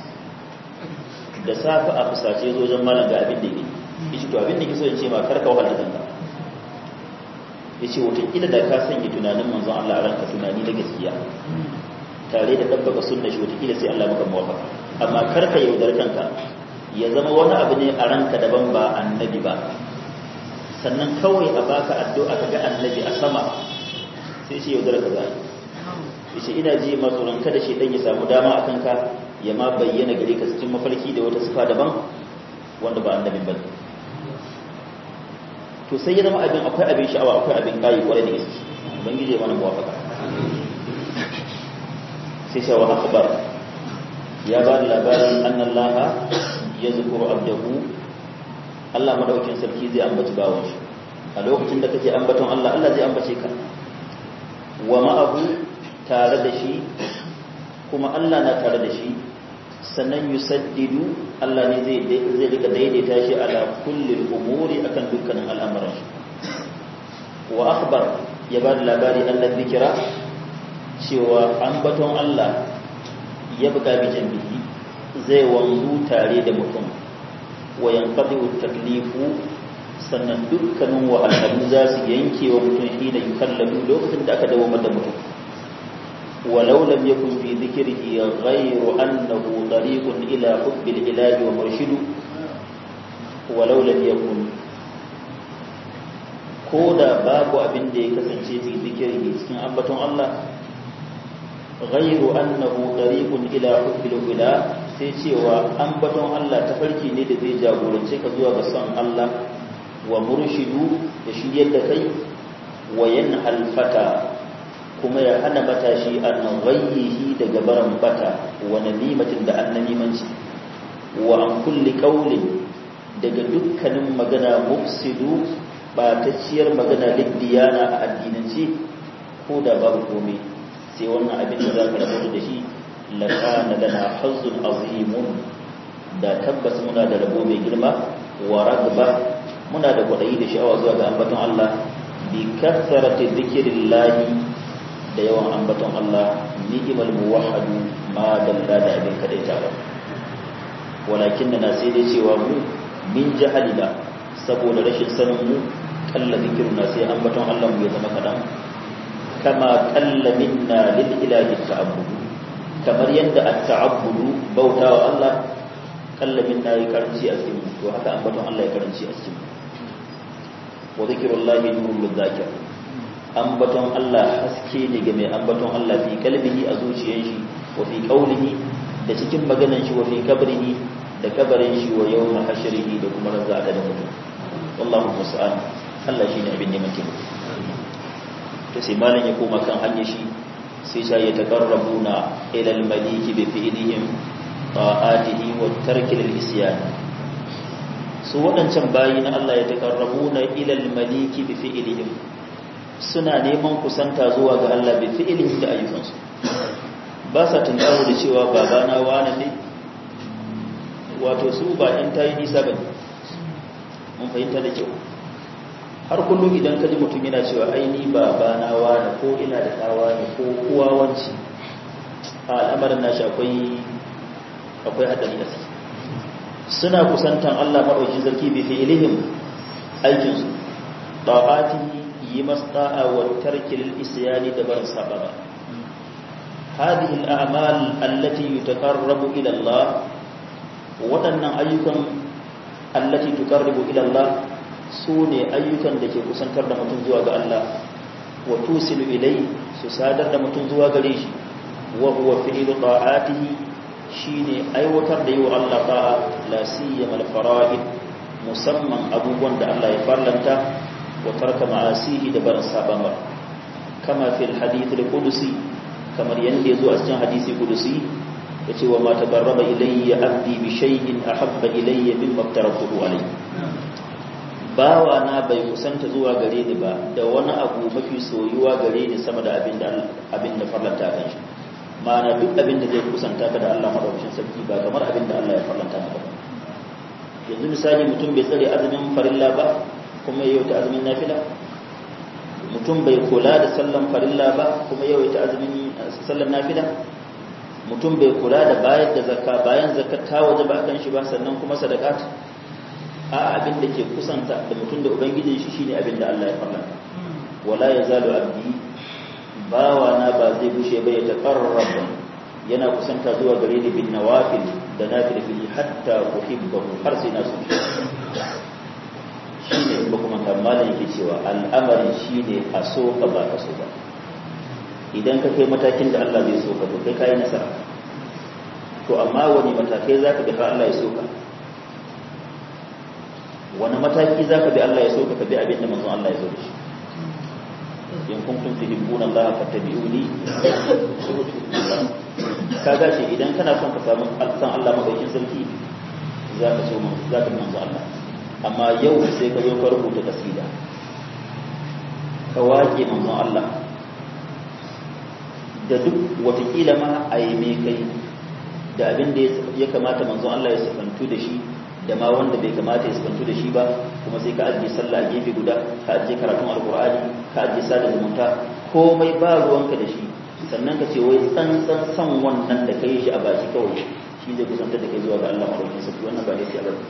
Speaker 1: da safe a fusace zo wajen malam ga abin da yake yace to abin da yake so ya ce ma karka wahala kanka yace wataƙila da ka sanya tunanin manzon Allah a ranka tunani na gaskiya tare da dabbaka sunna shi wataƙila sai Allah maka muwafaka amma karka yaudar kanka ya zama wani abu ne a ranka daban ba annabi ba sannan kawai a baka addu'a ka ga annabi a sama sai ce yaudar ka zai yace ina ji ma tsoron kada shi dan ya samu dama akan ka ya ma bayyana gare ka cikin mafarki da wata sifa daban wanda ba annabin ba to sai ya zama abin akwai abin sha'awa akwai abin kayi kwarai da gaske ubangiji ya mana muwafaka sai shawa akhbar ya ba da labarin annallaha yazkuru abdahu Allah madaukin sarki zai ambaci bawon shi a lokacin da kake ambaton Allah Allah zai ambace ka wa ma'ahu tare da shi kuma Allah na tare da shi sannan yusaddidu Allah ne zai zai rika daidaita shi ala kulli umuri akan dukkanin al'amuran shi wa akhbar ya ba da labari Allah zikira cewa ambaton Allah ya buga bi jambihi zai wanzu tare da mutum wa yanqadi'u taklifu sannan dukkanin wahalhalu za su yanke wa mutum hina yukallamu lokacin da aka dawo da mutum walau lam yakun fi dhikrihi ghayru annahu tariqun ila hubbil ilahi wa murshidu walau lam yakun koda babu abin da ya kasance fi dhikrihi cikin ambaton Allah ghayru annahu tariqun ila hubbil ilahi sai cewa ambaton Allah tafarki ne da zai jagorance ka zuwa ga son Allah wa murshidu da shi yadda kai wa yanhal fata kuma ya hana matashi an ghayyihi daga baran bata wa namimatin da annamimanci wa an kulli qawlin daga dukkanin magana mufsidu ba ta ciyar magana liddiyana a addinance ko da babu komai sai wannan abin da zaka rabu da shi lakana lana hazzun azimun da tabbas muna da rabo mai girma wa ragba muna da kwadayi da sha'awa zuwa ga ambaton Allah bi kasarati dhikrillah da yawan ambaton Allah ni'mal muwahhadu ma dalla da abin kadaita ba walakin na sai dai cewa mu min jahalina saboda rashin sanin mu kalla zikruna sai ambaton Allah mu ya zama kadan kama kalla minna lil ilahi ta'abbudu kamar yadda at-ta'abbudu bautawa Allah kallamin na yi karanci a cikin to haka ambaton Allah ya karanci a cikin wa zikrullahi nurul zakir ambaton Allah haske ne ga mai ambaton Allah fi kalbihi a zuciyar shi wa fi qawlihi da cikin maganar shi wa fi kabrihi da kabarin shi wa yawma hashrihi da kuma ran za ta da mutum wallahu musta'an Allah shine abin neman taimako to sai malan ya koma kan hanyar shi sai ya yataqarrabuna ila al-maliki bi fi'lihim ta'atihi wa tarki al-isyan su wadancan bayi na Allah ya taqarrabuna ila al-maliki bi fi'lihim suna neman kusanta zuwa ga Allah bi fi'lihim da ayyukansu ba sa tunkawo da cewa babana wani ne wato su ba in tayi nisa bane mun fahimta da kyau har kullum idan ka ji mutum yana cewa ai ni babana wani ko ina da dawa ne ko uwa wanci a al'amarin nashi akwai akwai hadari da su suna kusantan Allah maɗauki zarki bi fi'ilihim aikinsu ta'atihi yi masda'a wa tarki lil isyani da barin sababa hadhihi al a'mal allati yutaqarrabu ila Allah wadannan ayyukan allati tuqarribu ila Allah sune ayyukan da ke kusantar da mutum zuwa ga Allah wa tusilu ilai su sadar da mutum zuwa gare shi wa huwa fi'lu ta'atihi shine aiwatar da yi wa Allah ta'a la siyama al-fara'id musamman abubuwan da Allah ya farlanta wa tarka ma'asihi da barin saban ba kama fil hadith al-qudusi kamar yanda yazo a cikin hadisi qudusi yace wa ma tabarraba ilayya abdi bi shay'in ahabba ilayya mimma taratuhu alayhi bawa na bai kusanta zuwa gare ni ba da wani abu mafi soyuwa gare ni sama da abin da abin da farlanta kan shi ma'ana duk abin da zai kusanta ka da Allah madaukakin sarki ba kamar abin da Allah ya farlanta maka ba yanzu misali mutum bai tsare azumin farilla ba kuma yau ta azumin nafila mutum bai kula da sallan farilla ba kuma yau ta azumin sallan nafila mutum bai kula da bayar da zakka bayan zakat ta waje ba kan shi ba sannan kuma sadakat a abin da ke kusanta da mutum da ubangijin shi shine abin da Allah ya farlanta wala yazalu abdi bawa na ba zai bushe ba ya taqarraba yana kusanta zuwa gare ni bin nawafil da nafil hatta uhibbahu har sai na so shine ba kuma kamala yake cewa al'amari shine a so ka ba ka so ba idan ka kai matakin da Allah zai so ka to kai kai nasara to amma wani matakai zaka bi har Allah ya so ka wani mataki zaka bi Allah ya so ka bi abin da manzon Allah ya so shi in kuntum tuhibbuna Allah fattabi'uni kaga shi idan kana son ka samu san Allah madaukin sarki zaka so mun zaka manzo Allah amma yau sai ka zo ka rubuta kasida ka waƙe manzo Allah da duk watakila ma ayi me kai da abin da ya kamata manzo Allah ya sifantu da shi da ma wanda bai kamata ya sifantu da shi ba kuma sai ka ajiye sallah a gefe guda ka ajiye karatun alkur'ani ka ajiye sada zumunta komai ba ruwanka da shi sannan ka ce wai tsantsan san wannan da kai shi a baki kawai shi zai kusanta da kai zuwa ga Allah madaukakin sarki wannan ba ne sai Allah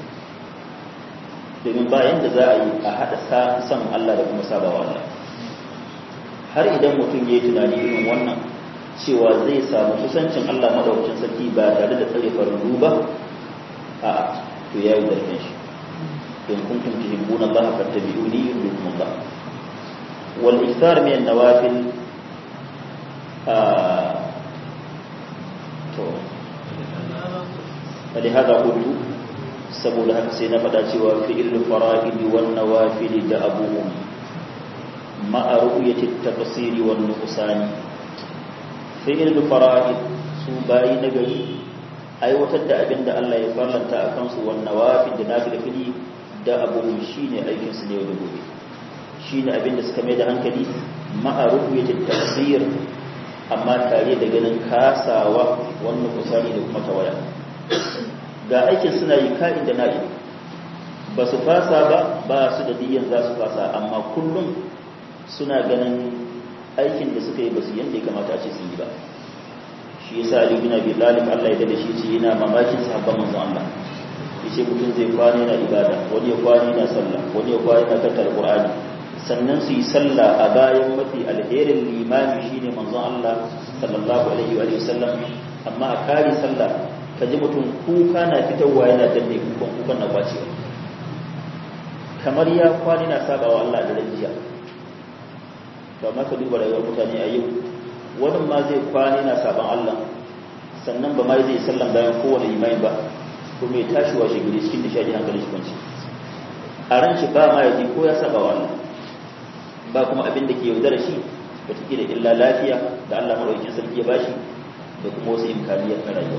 Speaker 1: domin bayan da za a yi a haɗa san Allah da kuma sabawa Allah har idan mutum ya yi tunani irin wannan cewa zai samu kusancin Allah madaukakin sarki ba tare da tsare faru ba a to yayi darkin shi in kuntum tuhibbuna Allah fattabi'uni yuhibbukum Allah wal ikthar min an-nawafil to فلهذا قلت saboda haka sai na faɗa cewa fi'il fara'id wan nawafil da abuhum ma'a ru'yati at-taqsir wan nuqsan fi'il fara'id su bayi nagari aiwatar da abinda Allah ya farlanta akan su wan nawafil da nafili da abuhum shine aikin su ne da gobe shine abinda suka mai da hankali ma'a ru'yati at-taqsir amma tare da ganin kasawa wan nuqsani da kuma tawaya ga aikin suna yi ka'in da na'i ba su fasa ba ba su da diyan za su fasa amma kullum suna ganin aikin da suka yi ba su yadda ya kamata a ce sun yi ba shi yasa Ali bin Abi Talib Allah ya dade shi ce yana mamakin sahabban manzon Allah yace mutum zai kwana yana ibada wani ya kwana yana sallah wani ya kwana yana karanta Qur'ani sannan su yi sallah a bayan mafi alherin limami shine manzon Allah sallallahu alaihi wa sallam amma a kare sallah ka ji mutum kuka na fitarwa yana danne kukan kukan na kwacewa kamar ya kwani na saba wa Allah da rajiya. to amma ka duba rayuwar mutane a yau wani ma zai kwani na saban Allah sannan ba ma zai sallan bayan kowane imani ba kuma ya tashi washe gari cikin nishadi hankalin shi kwanci a ran shi ba ma ya ji ko ya saba wa Allah ba kuma abin da ke yaudara shi ba take da illa lafiya da Allah madaukakin sarki ya bashi da kuma wasu imkaniyar na rayuwa.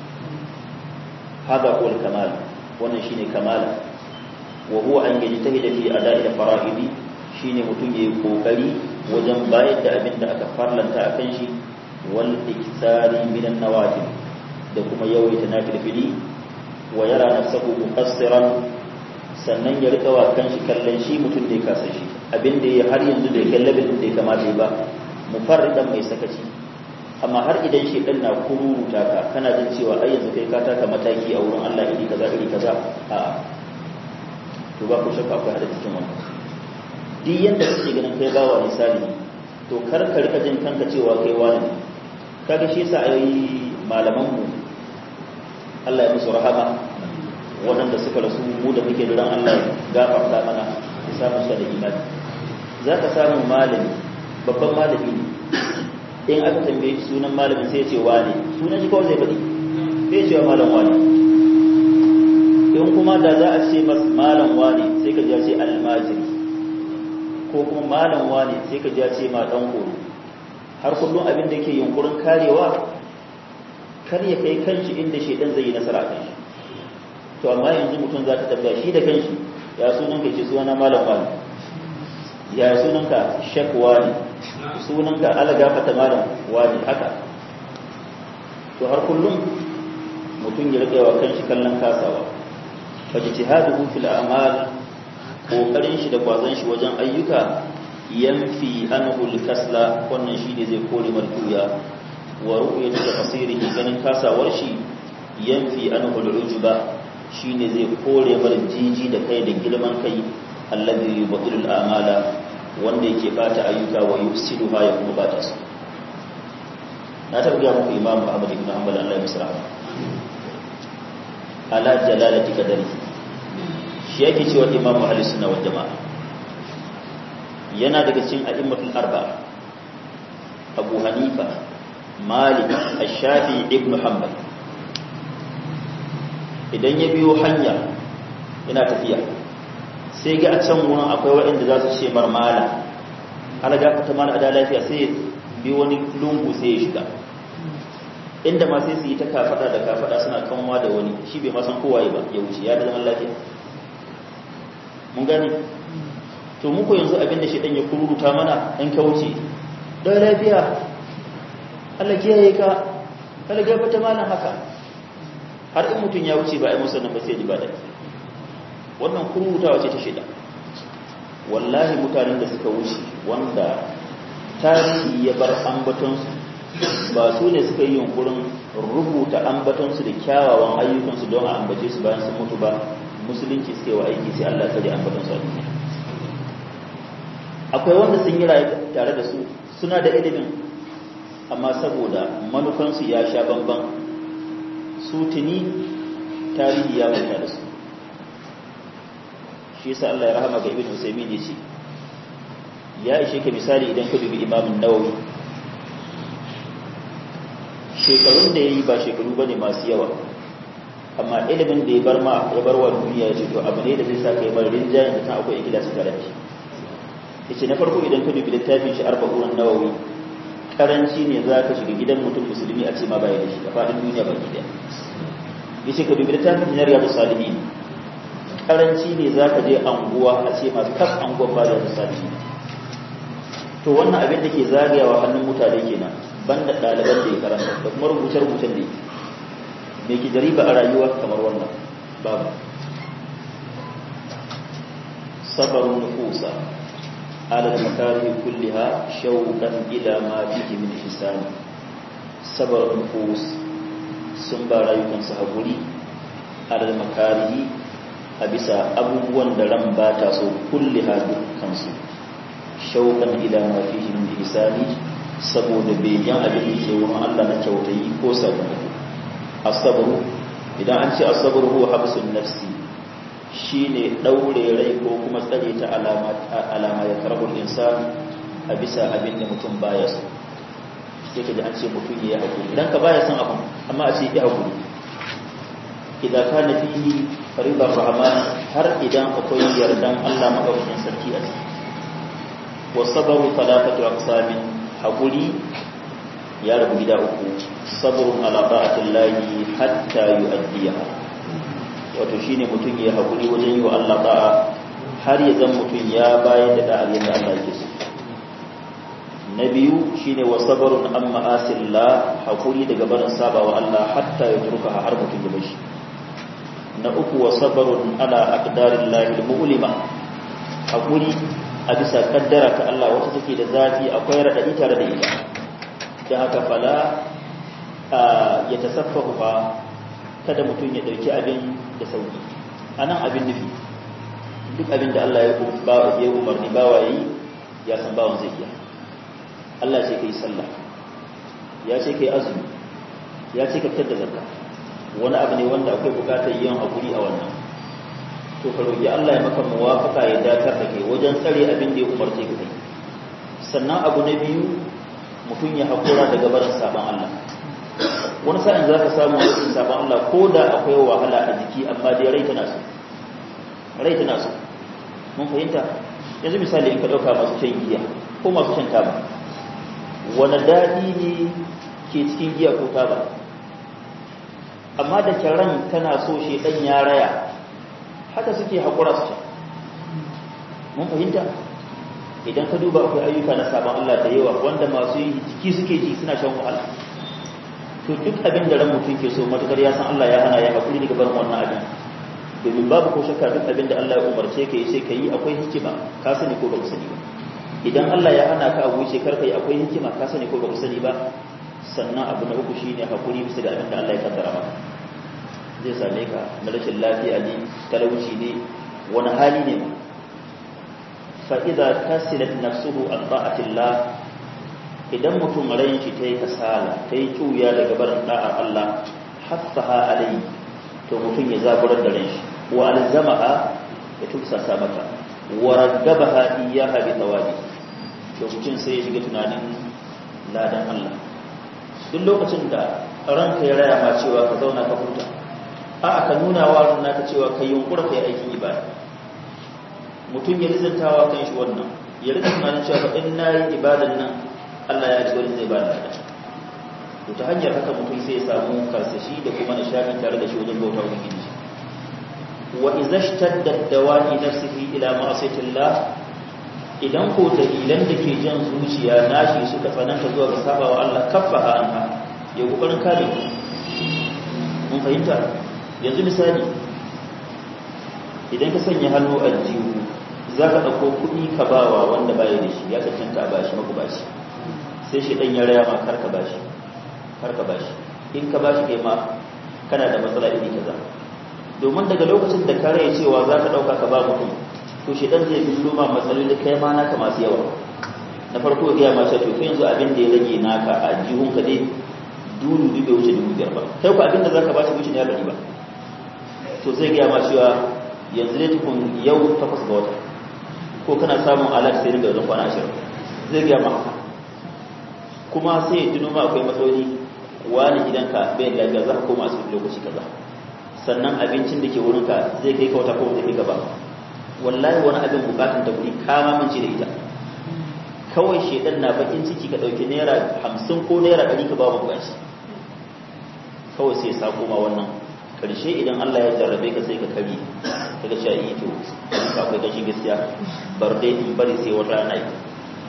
Speaker 1: hada huwa al-kamal, wannan shine kamala. wa huwa an yajtahida fi ada'i al-fara'idi, shine mutum yayi kokari wajen bayar da abin da aka farlanta akan shi, wal iktsari min an-nawafil, da kuma yawaita nafilfili, wa yara nafsahu muqassiran, sannan ya rika wa kanshi kallon shi mutum da ya kasa shi abin da ya har yanzu da ya kallabin da ya kamata ba, mufarridan mai sakaci. amma har idan shi dan na kururuta ka kana jin cewa ai yanzu kai ka taka mataki a wurin Allah iri kaza iri kaza a to ba ku shakka akwai hada cikin wannan. duk yanda kake ganin kai bawa misali to kar ka rika jin kanka cewa kai wani kaga shi yasa ai malaman mu Allah ya musu rahama waɗanda suka rasu mu da muke da ran Allah gafarta mana ya samu shi da imani. zaka samu malami babban malami ne in aka tambaye shi sunan malamin sai ya ce wane, sunan shi kawai zai faɗi sai ya ce malam wane. in kuma da za a ce mas malam wane sai ka ji ya ce almajiri, ko kuma malam wane sai ka ji ya ce ma dan horo. har kullum abin da yake yunkurin karewa kar ya kai kanshi inda shedan zai yi nasara kan shi. to amma yanzu mutum za ka tambaya shi da kanshi ya sunan ka ce suna malam wane, ya sunan ka shek wane, sunan ka algafata malam wane, haka. to har kullum mutum ya rike wa kanshi kallon kasawa. fa jihadu fil a'mal, kokarin shi da kwazon shi wajen ayyuka, yanfi anhu al-kasla, wannan shine zai kore martuya. wa ru'yatu tafsirihi, ganin kasawar shi, yanfi anhu al-ujba, shine zai kore mar jiji da kai da girman kai, alladhi yubtilu al-a'mala, wanda yake bata ayyuka wa yufsiduha, ya kuma bata su. na tabbata muku Imam Ahmad ibn Hanbal Allah ya misra ala jalalati qadari, shi yake cewa Imam Ahlus Sunna wal Jamaa yana daga cikin a'immatul arba'a, Abu Hanifa, Malik, Ash-Shafi'i, Ibn Hanbal. idan ya biyo hanya yana tafiya sai ga a can wurin akwai waɗanda za su ce marmala, ala ga fata mana da lafiya, sai bi wani lungu sai ya shiga inda ma sai su yi ta kafada da kafada suna kanwa da wani, shi bai ma san kowaye ba, ya wuce ya da zaman lafiya. mun gani to muku yanzu abin da shedan ya kururuta mana in ka wuce da lafiya, Allah kiyaye ka, ala ga fata mana haka, har in mutum ya wuce ba a yi musamman ba sai ji ba da wannan kurutawa ce ta shida. wallahi mutanen da suka wuce wanda tarihi ya bar ambatonsu ba su ne suka yi yunkurin rubuta ambatonsu da kyawawan ayyukansu don a ambace su bayan sun mutu ba, musulunci suke wa aiki sai Allah ta ji ambatonsu a duniya. akwai wanda sun yi rayu tare da su suna da ilimin, amma saboda manufansu ya sha bamban su tuni tarihi ya manta da su. shi yasa Allah ya rahama ga Ibn Usaymin yace ya ishe ka misali idan ka dubi Imam Nawawi, shekarun da yayi ba shekaru bane masu yawa, amma ilimin da ya bar ma ya bar wa duniya yace to abu ne da zai saka yabar rinjayin da ta akwai ikhlasi tare da shi. yace na farko idan ka dubi littafin shi Arba'un Nawawi, karanci ne za ka shiga gidan mutum musulmi a ce ma baya da shi a faɗin duniya baki daya. yace ka dubi littafin na Riyadus Salihin, karanci ne za ka je anguwa a ce ma kas anguwa ba da salihin. to wannan abin da ke zagayawa hannun mutane kenan, banda ɗaliban da ya karanta da kuma rubuce-rubucen da yake. me ki jariba a rayuwa kamar wannan babu. sabarun nufusa على المكاره كلها شوقا إلى ما فيه من حسان. صبر النفوس سنبا رايكم سهبولي على المكاره أبسا أبوان درم باتا سو كلها دكانسو شوقا إلى ما فيه من حسان، saboda begen abin da ke wurin Allah na kyautayi ko saboda as-sabru idan an ce as-sabru huwa habsun nafsi shine daure rai ko kuma tsare ta alama alama ya karbul insan a bisa abin da mutum baya so sai kaje an ce mutum ya hakuri idan ka baya son abu amma a ce ya hakuri idan kana fihi ridar rahman har idan akwai yardan Allah madaukakin sarki a ciki wasabru talafatu aqsamin hakuri ya rabu gida uku sabrun ala ta'atillahi hatta yu'addiha wato shine mutum ya hakuri wajen yi wa Allah ta'a har ya zama mutum ya bayar da da'ar yadda Allah yake so na biyu shine wasabrun amma asillah hakuri daga barin sabawa Allah hatta ya turka har mutum ya bashi na uku wasabrun ala aqdarillahi almu'lima hakuri a bisa kaddara ta Allah wata take da zafi akwai radadi tare da ita da haka fala ya tasaffahu fa kada mutum ya dauki abin da sauki anan abin nufi duk abin da Allah ya ba ya umarni bawa yi ya san bawan zai iya Allah ce kai sallah ya ce kai azumi ya ce ka fitar da zakka wani abu ne wanda akwai bukatar yin hakuri a wannan to ka roki Allah ya maka muwafaka ya datar da kai wajen tsare abin da ya umarce ka kai sannan abu na biyu mutum ya hakura daga barin sabon Allah wani sa'in za ka samu wani sabon Allah ko da akwai wahala a jiki amma dai rai tana so rai tana so mun fahimta yanzu misali in ka dauka masu shan giya ko masu shan taba wani daɗi ne ke cikin giya ko taba amma da kyaran tana so shi ɗan ya raya haka suke haƙura su sha mun fahimta idan ka duba akwai ayyuka na sabon Allah da yawa wanda masu yi jiki suke ji suna shan wahala to duk abin da ran mutum ke so matukar ya san Allah ya hana ya haƙuri daga barin wannan abin domin babu ko shakka duk abin da Allah ya umarce ka yi sai ka yi akwai hikima ka sani ko ba ka sani ba idan Allah ya hana ka abu sai karka yi akwai hikima ka sani ko ba ka sani ba sannan abu na uku shine haƙuri bisa ga abin da Allah ya kaddara maka zai same ka na rashin lafiya ne talauci ne wani hali ne ma fa idza kasilat nafsuhu an ta'atillah idan mutum ran shi tayi kasala tayi kiuya daga barin da'ar Allah hassaha alai to mutum ya zaburar da ran shi wa alzamaha ya tuksasa mata wa ragabaha iyyaha bi tawabi to mutum sai ya shiga tunanin ladan Allah duk lokacin da ranka ya raya ma cewa ka zauna ka huta a aka nuna wa ran naka cewa kai yunkura kai aikin ibada mutum ya rizantawa kan shi wannan ya rika tunanin cewa in nayi ibadan nan Allah ya ji wani zai ba da to ta hanyar haka mutum sai ya samu karsashi da kuma nishadi tare da shi wajen bauta wa ubangiji wa idza ishtadda dawani nafsihi ila ma'asiyatillah idan ko dalilan da ke jan zuciya nashi suka tsananta zuwa ga sabawa Allah kaffaha anha ya kokarin kare mun fahimta yanzu misali idan ka sanya hannu a jihu zaka dauko kuɗi ka bawa wanda bai da shi ya cancanta a bashi maku bashi sai shi dan ya raya ma karka bashi karka bashi in ka bashi kai ma kana da matsala iri kaza domin daga lokacin da ka raya cewa zaka dauka ka ba mutum to shi dan zai billo ma matsaloli da kai ma naka masu yawa na farko ga ma sai to kai yanzu abin da ya rage naka a jihun ka dai dulu dube wuce dubu biyar ba kai ku abin da zaka bashi wuce ne ya bari ba to zai ga ma cewa yanzu dai tukun yau takwas ga wata ko kana samun alat sai daga wajen kwana ashirin zai ga ma kuma sai ya tuno ma akwai matsaloli wani gidanka bai lafiya za ka koma asibiti lokaci kaza sannan abincin da ke wurinka zai kai ka wata ko zai kai gaba wallahi wani abin bukatun da kuɗi kama minci da ita kawai shedan na bakin ciki ka ɗauki naira hamsin ko naira ɗari ka ba mu bashi kawai sai ya sako ma wannan karshe idan Allah ya jarrabe ka sai ka kari kaga cewa yi to akwai gashi gaskiya bar dai in bari sai wata rana yi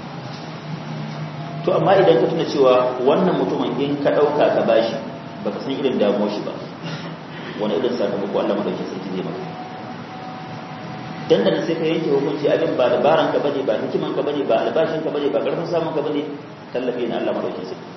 Speaker 1: to amma idan ka tuna cewa wannan mutumin in ka dauka ka bashi baka san irin damuwar shi ba wani irin sakamako Allah madaukakin sarki zai maka dan da sai ka yanke hukunci abin ba dabaran ka bane ba hikiman ka bane ba albashin ka bane ba karfin samun ka bane tallafi ne Allah madaukakin sarki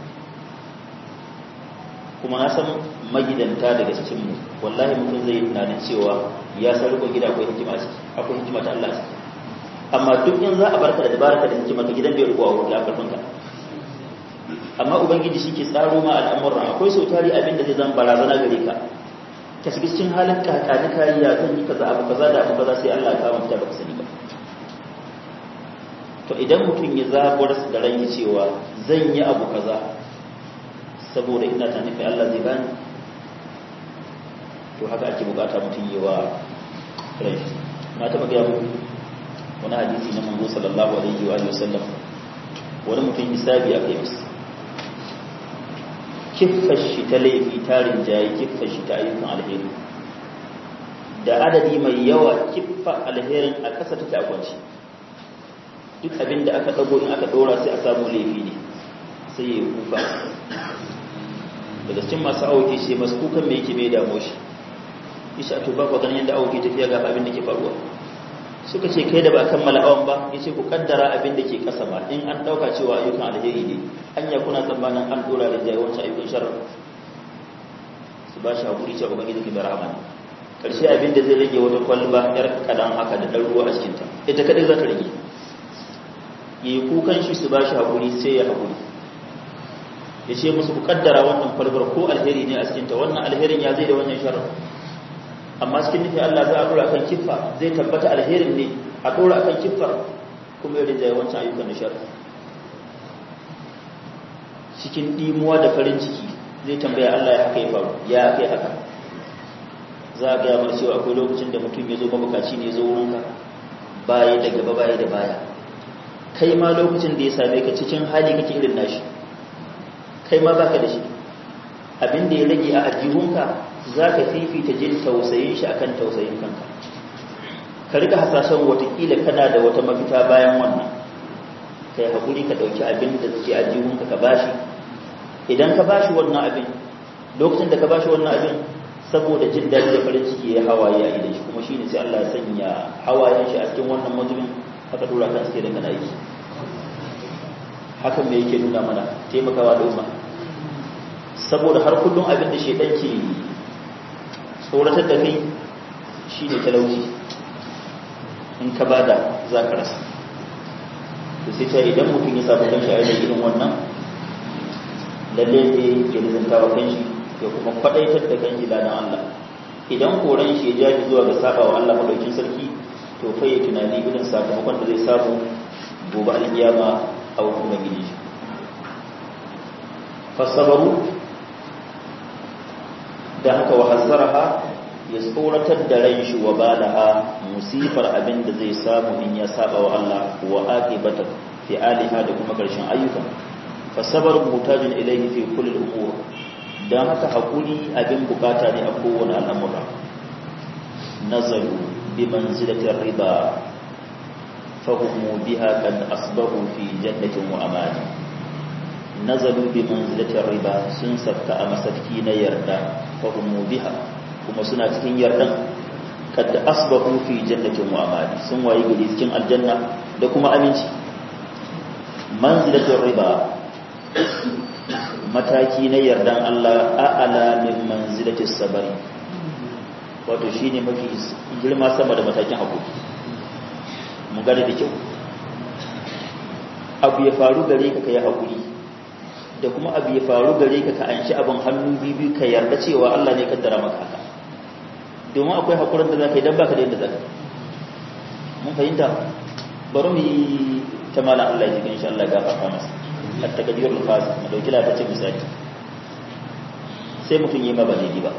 Speaker 1: kuma na san magidanta daga cikin mu wallahi mutum zai yi tunanin cewa ya san riko gida akwai hikima ciki akwai hikima ta Allah ciki amma duk in za a barka da dabaraka da hikima ka gidan bai riko a wurin karfin ka amma ubangiji shi ke tsaro ma al'amuran. Akwai sau tari abin da zai zama barazana gare ka ka shiga cikin halin kakani kariya zan yi kaza abu kaza da abu kaza sai Allah ya kawo mata baka sani ba. To idan mutum ya zabar da ran cewa zan yi abu kaza saboda ina ta nufi Allah zai bani, to haka ake bukata mutum yi wa rai. Na taɓa gaya muku wani hadisi na manzo sallallahu alaihi wa sallam, wani mutum hisabi aka yi masa, kiffar shi ta laifi tarin jayi kiffar shi ta ayyukan alheri da adadi mai yawa, kiffa alherin a ƙasa take a kwanci. Duk abin da aka ɗago in aka ɗora sai a samu laifi ne, sai ya yi kuka. Daga cikin masu auki sai masu kukan mai yake mai damu shi, isa to ba ku ganin yadda auki tafiya ga abin da ke faruwa. Suka ce kai da ba kammala awon ba, ya ce ku kaddara abin da ke ƙasa ba, in an ɗauka cewa ayyukan alheri ne, anya kuna tsammanin an ɗora da jayi wancan ayyukan sharar. Su ba shi haƙuri cewa ubangiji ke da rahama ne. Ƙarshe abin da zai rage wata kwalba yar kaɗan haka da ɗan ruwa a cikinta, ita kaɗai za ta rage. Ya yi kukan shi su ba shi haƙuri sai ya haƙuri. Ya ce musu ku kaddara wannan kwalbar ko alheri ne a cikinta, wannan alherin ya zai da wannan sharar. Amma cikin nufi Allah za a dora kan kiffa, zai tabbata alherin ne a dora kan kiffar kuma ya rinjaye wancan ayyukan da shar. Cikin dimuwa da farin ciki zai tambaya Allah ya haka ya faru, ya haka ya haka. Za a gaya mana cewa akwai lokacin da mutum ya zo mabukaci ne ya zo wurinka, baya da gaba baya da baya. Kai ma lokacin da ya same ka cikin hali kake irin nashi, kai ma baka da shi. Abin da ya rage a ajihunka za ka fifita jin tausayin shi akan tausayin kanka. Ka rika hasashen watakila kana da wata mafita bayan wannan, kai haƙuri ka ɗauki abin da suke ajihunka ka bashi. Idan ka bashi wannan abin, lokacin da ka bashi wannan abin, saboda jin daɗi da farin ciki ya hawaye a idan shi, kuma shi ne sai Allah ya sanya hawayen shi a cikin wannan mazubin aka tura kan suke da kana aiki. Hakan me yake nuna mana? Taimakawa da umma. Saboda har kullum abin da shedan ke tsoratar da kai shi ne talauci, in ka bada za ka rasa. Da sai ta idan mutum ya samu kanshi a yanayi irin wannan, lalle ne ya nizanta wa kanshi ya kuma kwadaitar da kanshi da Allah. Idan koran shi ya jaji zuwa ga saba wa Allah madaukin sarki, to fa ya tunani irin sakamakon da zai samu gobe alkiyama a wurin gidi. Fasabaru da haka wa hazzaraha ya tsoratar da ran shi wa balaha musifar abin da zai samu in ya saba wa Allah wa aqibata fi aliha da kuma karshen ayyukan. Fasabar mutajin ilayhi fi kulli al-umur, dan haka hakuri abin bukata ne a kowane al'amura. Nazalu bi manzilati ar-riba fahumu biha kad asbahu fi jannatin wa amani. Nazalu bi manzilati ar-riba, sun sabta a masarki na yarda, fahumu biha kuma suna cikin yardan, kad asbahu fi jannatin wa amani, sun wayi gari cikin aljanna da kuma aminci. Manzilati ar-riba, mataki na yardan Allah, a'ala min manzilati as-sabri, wato shine mafi girma sama da matakin hakuri. Mun gane da kyau, abu ya faru gare ka kai hakuri, da kuma abu ya faru gare ka ka anshi abin hannu bibi ka yarda cewa Allah ne kaddara maka haka. Domin akwai hakurin da zaka yi dan baka da yadda zaka. Mun fahimta? Bari mu yi ta mala Allah ya ji insha Allah gafarta masa. At-takbirul khas, mu dauki la ce misali. Sai mutum yi ma ba daidai ba.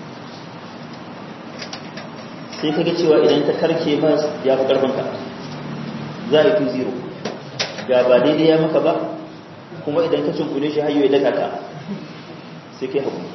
Speaker 1: Sai kaga cewa idan ta karke ma ya fi karfin ka. Za a yi two zero. Ga ba daidai ya maka ba, kuma idan ka cinkune shi hayo ya daka ka, sai kai haƙuri.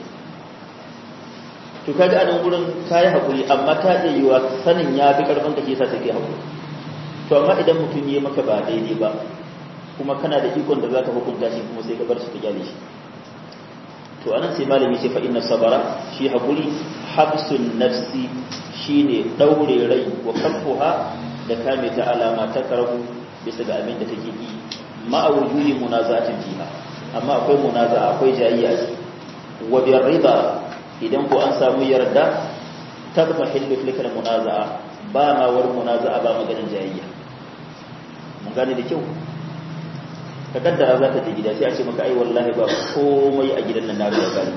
Speaker 1: To kaga a nan gurin ka yi haƙuri, amma ta iya yiwa sanin ya fi ƙarfin ka ke sa sai kai haƙuri. To amma idan mutum ya maka ba daidai ba, kuma kana da ikon da za ka hukunta shi, kuma sai ka bar shi ka gyale shi. To anan sai malami ce fa inna sabara, shi haƙuri habsun nafsi, shine daure rai wa kafuha da kame ta alama ta karahu bisa ga abin da take yi, ma'a wujudi munazatin fiha, amma akwai munaza, akwai jayayya. Wa bi rida, idan ko an samu yarda, tabba hillu fil munaza'a, ba ma war munaza'a ba maganin jayayya. Mun gane da kyau. ka kaddara za ka je gida sai a ce maka ai wallahi ba komai a gidan nan na da gari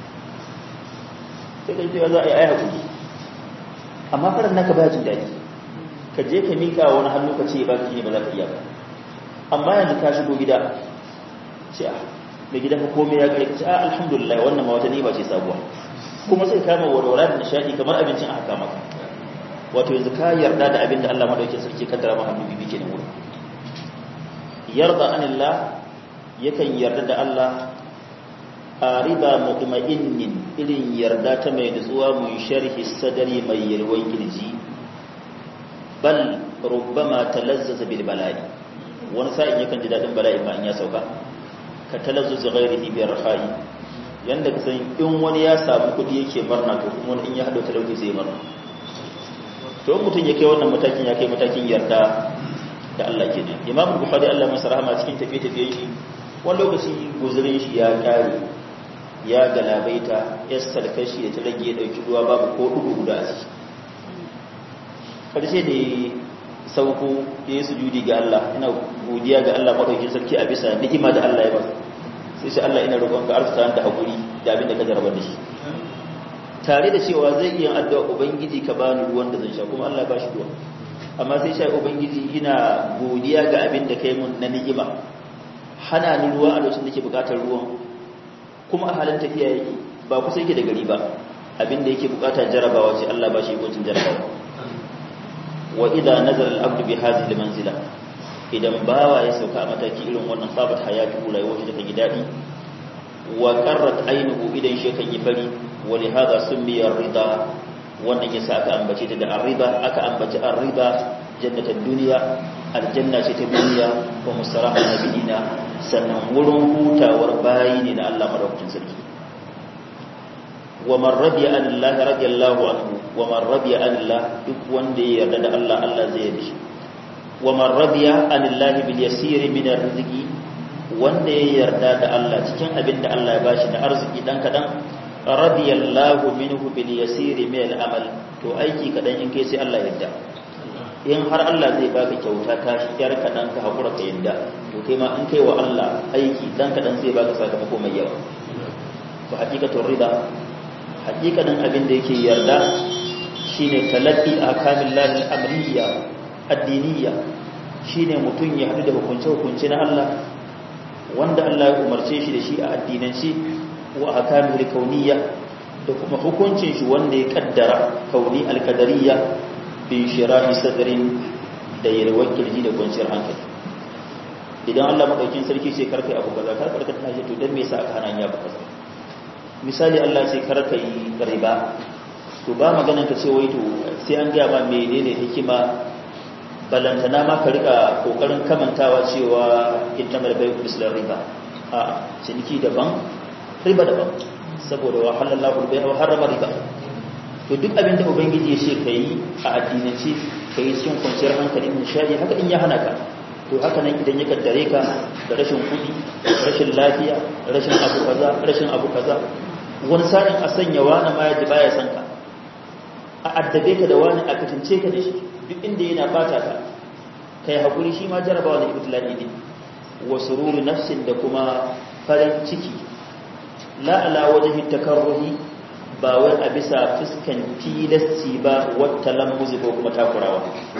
Speaker 1: sai kai cewa za a yi ai hakuri amma faran naka baya jin daɗi ka je ka mika wani hannu ka ce ba ka ne ba za ka iya ba amma yanzu ka shigo gida ce a mai gida ka komai ya kare ka ce a alhamdulillah wannan ma wata ni'ima ce sabuwa kuma sai kama warwara da nishadi kamar abincin aka kama ka wato yanzu ka yarda da abin da Allah madaukakin sarki kaddara maka hannu bibi kenan wurin yarda anillah yakan yarda da Allah a riba mutma'innin irin yarda ta mai nutsuwa mun sharhi sadari mai yalwan kirji bal rubbama talazzaza bil bala'i wani sa'in yakan ji dadin bala'i ma in ya sauka ka talazzuza ghairihi bi rafa'i yanda ka san in wani ya samu kudi yake murna to kuma wani in ya hado talauci sai murna to mutum ya kai wannan matakin ya kai matakin yarda da Allah kenan Imam Bukhari Allah masa rahama cikin tafiye-tafiyen shi wani lokaci guzurin shi ya kare ya galabaita ya sarkashi da ta rage ya dauki ruwa babu ko dubu guda a ciki karshe da sauko ya yi sujudi ga Allah ina godiya ga Allah madaukakin sarki a bisa ni'ima da Allah ya ba sai sai Allah ina roƙon ka arzuta da hakuri da abin da ka jarraba da shi tare da cewa zai iya addu'a ubangiji ka bani ruwan da zan sha kuma Allah ya bashi ruwa amma sai shi ubangiji ina godiya ga abin da kai mun na ni'ima hana ni ruwa a lokacin da ke bukatar ruwan kuma a halin tafiya yake ba kusa yake da gari ba abin da yake bukata jarabawa ce Allah ba shi gocin jarabawa wa idza nazala al-abdu bi hadhihi al-manzila idan bawa ya sauka a mataki irin wannan sabat hayatu rayuwar shi take dadi wa qarrat aynuhu idan shi kan yi fari wa li hadha sumiya ar-ridha wannan yasa aka ambace ta da ar-ridha aka ambace ar-ridha jannatud dunya aljanna ce ta duniya wa musaraha nabiyina sannan wurin hutawar bayi ne na Allah madaukakin sarki wa man radiya an Allah radiyallahu anhu wa man radiya an Allah duk wanda ya yarda da Allah Allah zai yarda shi wa man radiya an Allah bil yasir min arziki wanda ya yarda da Allah cikin abin da Allah ya bashi na arziki dan kadan radiyallahu minhu bil yasir min al amal to aiki kadan in kai sai Allah ya yarda in har Allah zai baka kyauta ta shi yar kadan ka hakura ka yarda to kai ma in kai wa Allah aiki dan kadan zai baka sakamako mai yawa to hakikatul rida hakikanin abin da yake yarda shine talaqi akamillahi al-amriyya addiniyya shine mutun ya hadu da hukunce hukunce na Allah wanda Allah ya umarce shi da shi a addinance wa akamil kauniyya da kuma hukuncin shi wanda ya kaddara kauni al-qadariyya bi shirahi sadrin da yarwar kirji da kwanciyar hankali idan Allah madaukin sarki sai karkai abu kaza kar karka tashi to dan me yasa aka hana ya ba kaza misali Allah sai karka yi riba to ba maganan ka ce wai to sai an gaya ba menene hikima balantana ma ka rika kokarin kamantawa cewa innamal bay'u mislar riba a ciniki daban riba daban saboda wa halallahu al-bay'a wa harrama riba to duk abin da ubangiji ya ce kai a addinance kai cikin kwanciyar hankali in sha'i haka in ya hana ka to haka nan idan ya kaddare ka da rashin kudi rashin lafiya rashin abu kaza rashin abu kaza wani sa'in a sanya wani ma yaji baya san ka a addabe ka da wani a katince ka da shi duk inda yana bata ka kai hakuri shi ma jarabawa da ibtilai ne wa sururu nafsin da kuma farin ciki la ala wajhi takarruhi ba wai a bisa fuskan tilasti ba wata lammuzi ko kuma takurawa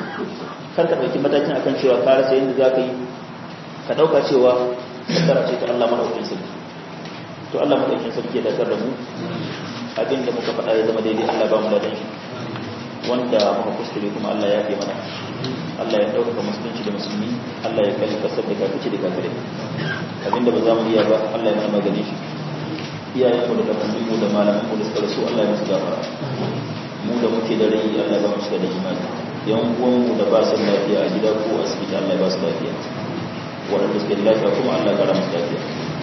Speaker 1: kar ka dauki matakin akan cewa ka rasa yadda zaka yi ka dauka cewa kaddara ce ta Allah madaukakin sarki to Allah madaukakin sarki ya dakar da mu abinda muka faɗa ya zama daidai Allah ba mu da shi wanda muka kuskure kuma Allah ya fi mana Allah ya dauka musulunci da musulmi Allah ya kalli kasar da kafici da kafirai abinda ba za mu iya ba Allah ya mana magani shi iyayen mu da kakannin mu da malaman mu da suka rasu Allah ya musu gafara mu da muke da rai Allah ya ba mu shiga da imani yan uwan mu da ba su lafiya a gida ko asibiti Allah ya ba su lafiya wanda suke lafiya kuma Allah ya kara musu lafiya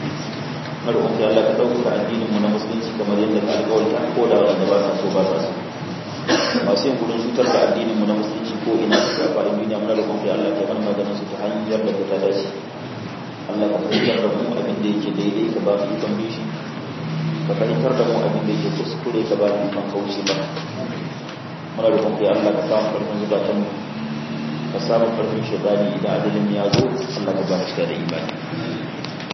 Speaker 1: har wanda Allah ka dauka addinin mu na musulunci kamar yadda ka alƙawarta ko da wanda ba su so ba su masu yin gudun cutar da addinin mu na musulunci ko ina su a faɗin duniya muna da kuma Allah ya mana maganin su ta hanyar da ta dace Allah ka fahimtar da mu abin da yake daidai ka ba su ikon bishi ka fahimtar da mu abin da yake kuskure ka ba su ikon kauce ba muna da kuma Allah ka samu karfin zubatan mu ka samu karfin shaitani idan ajalin ya zo Allah ka ba mu cika da imani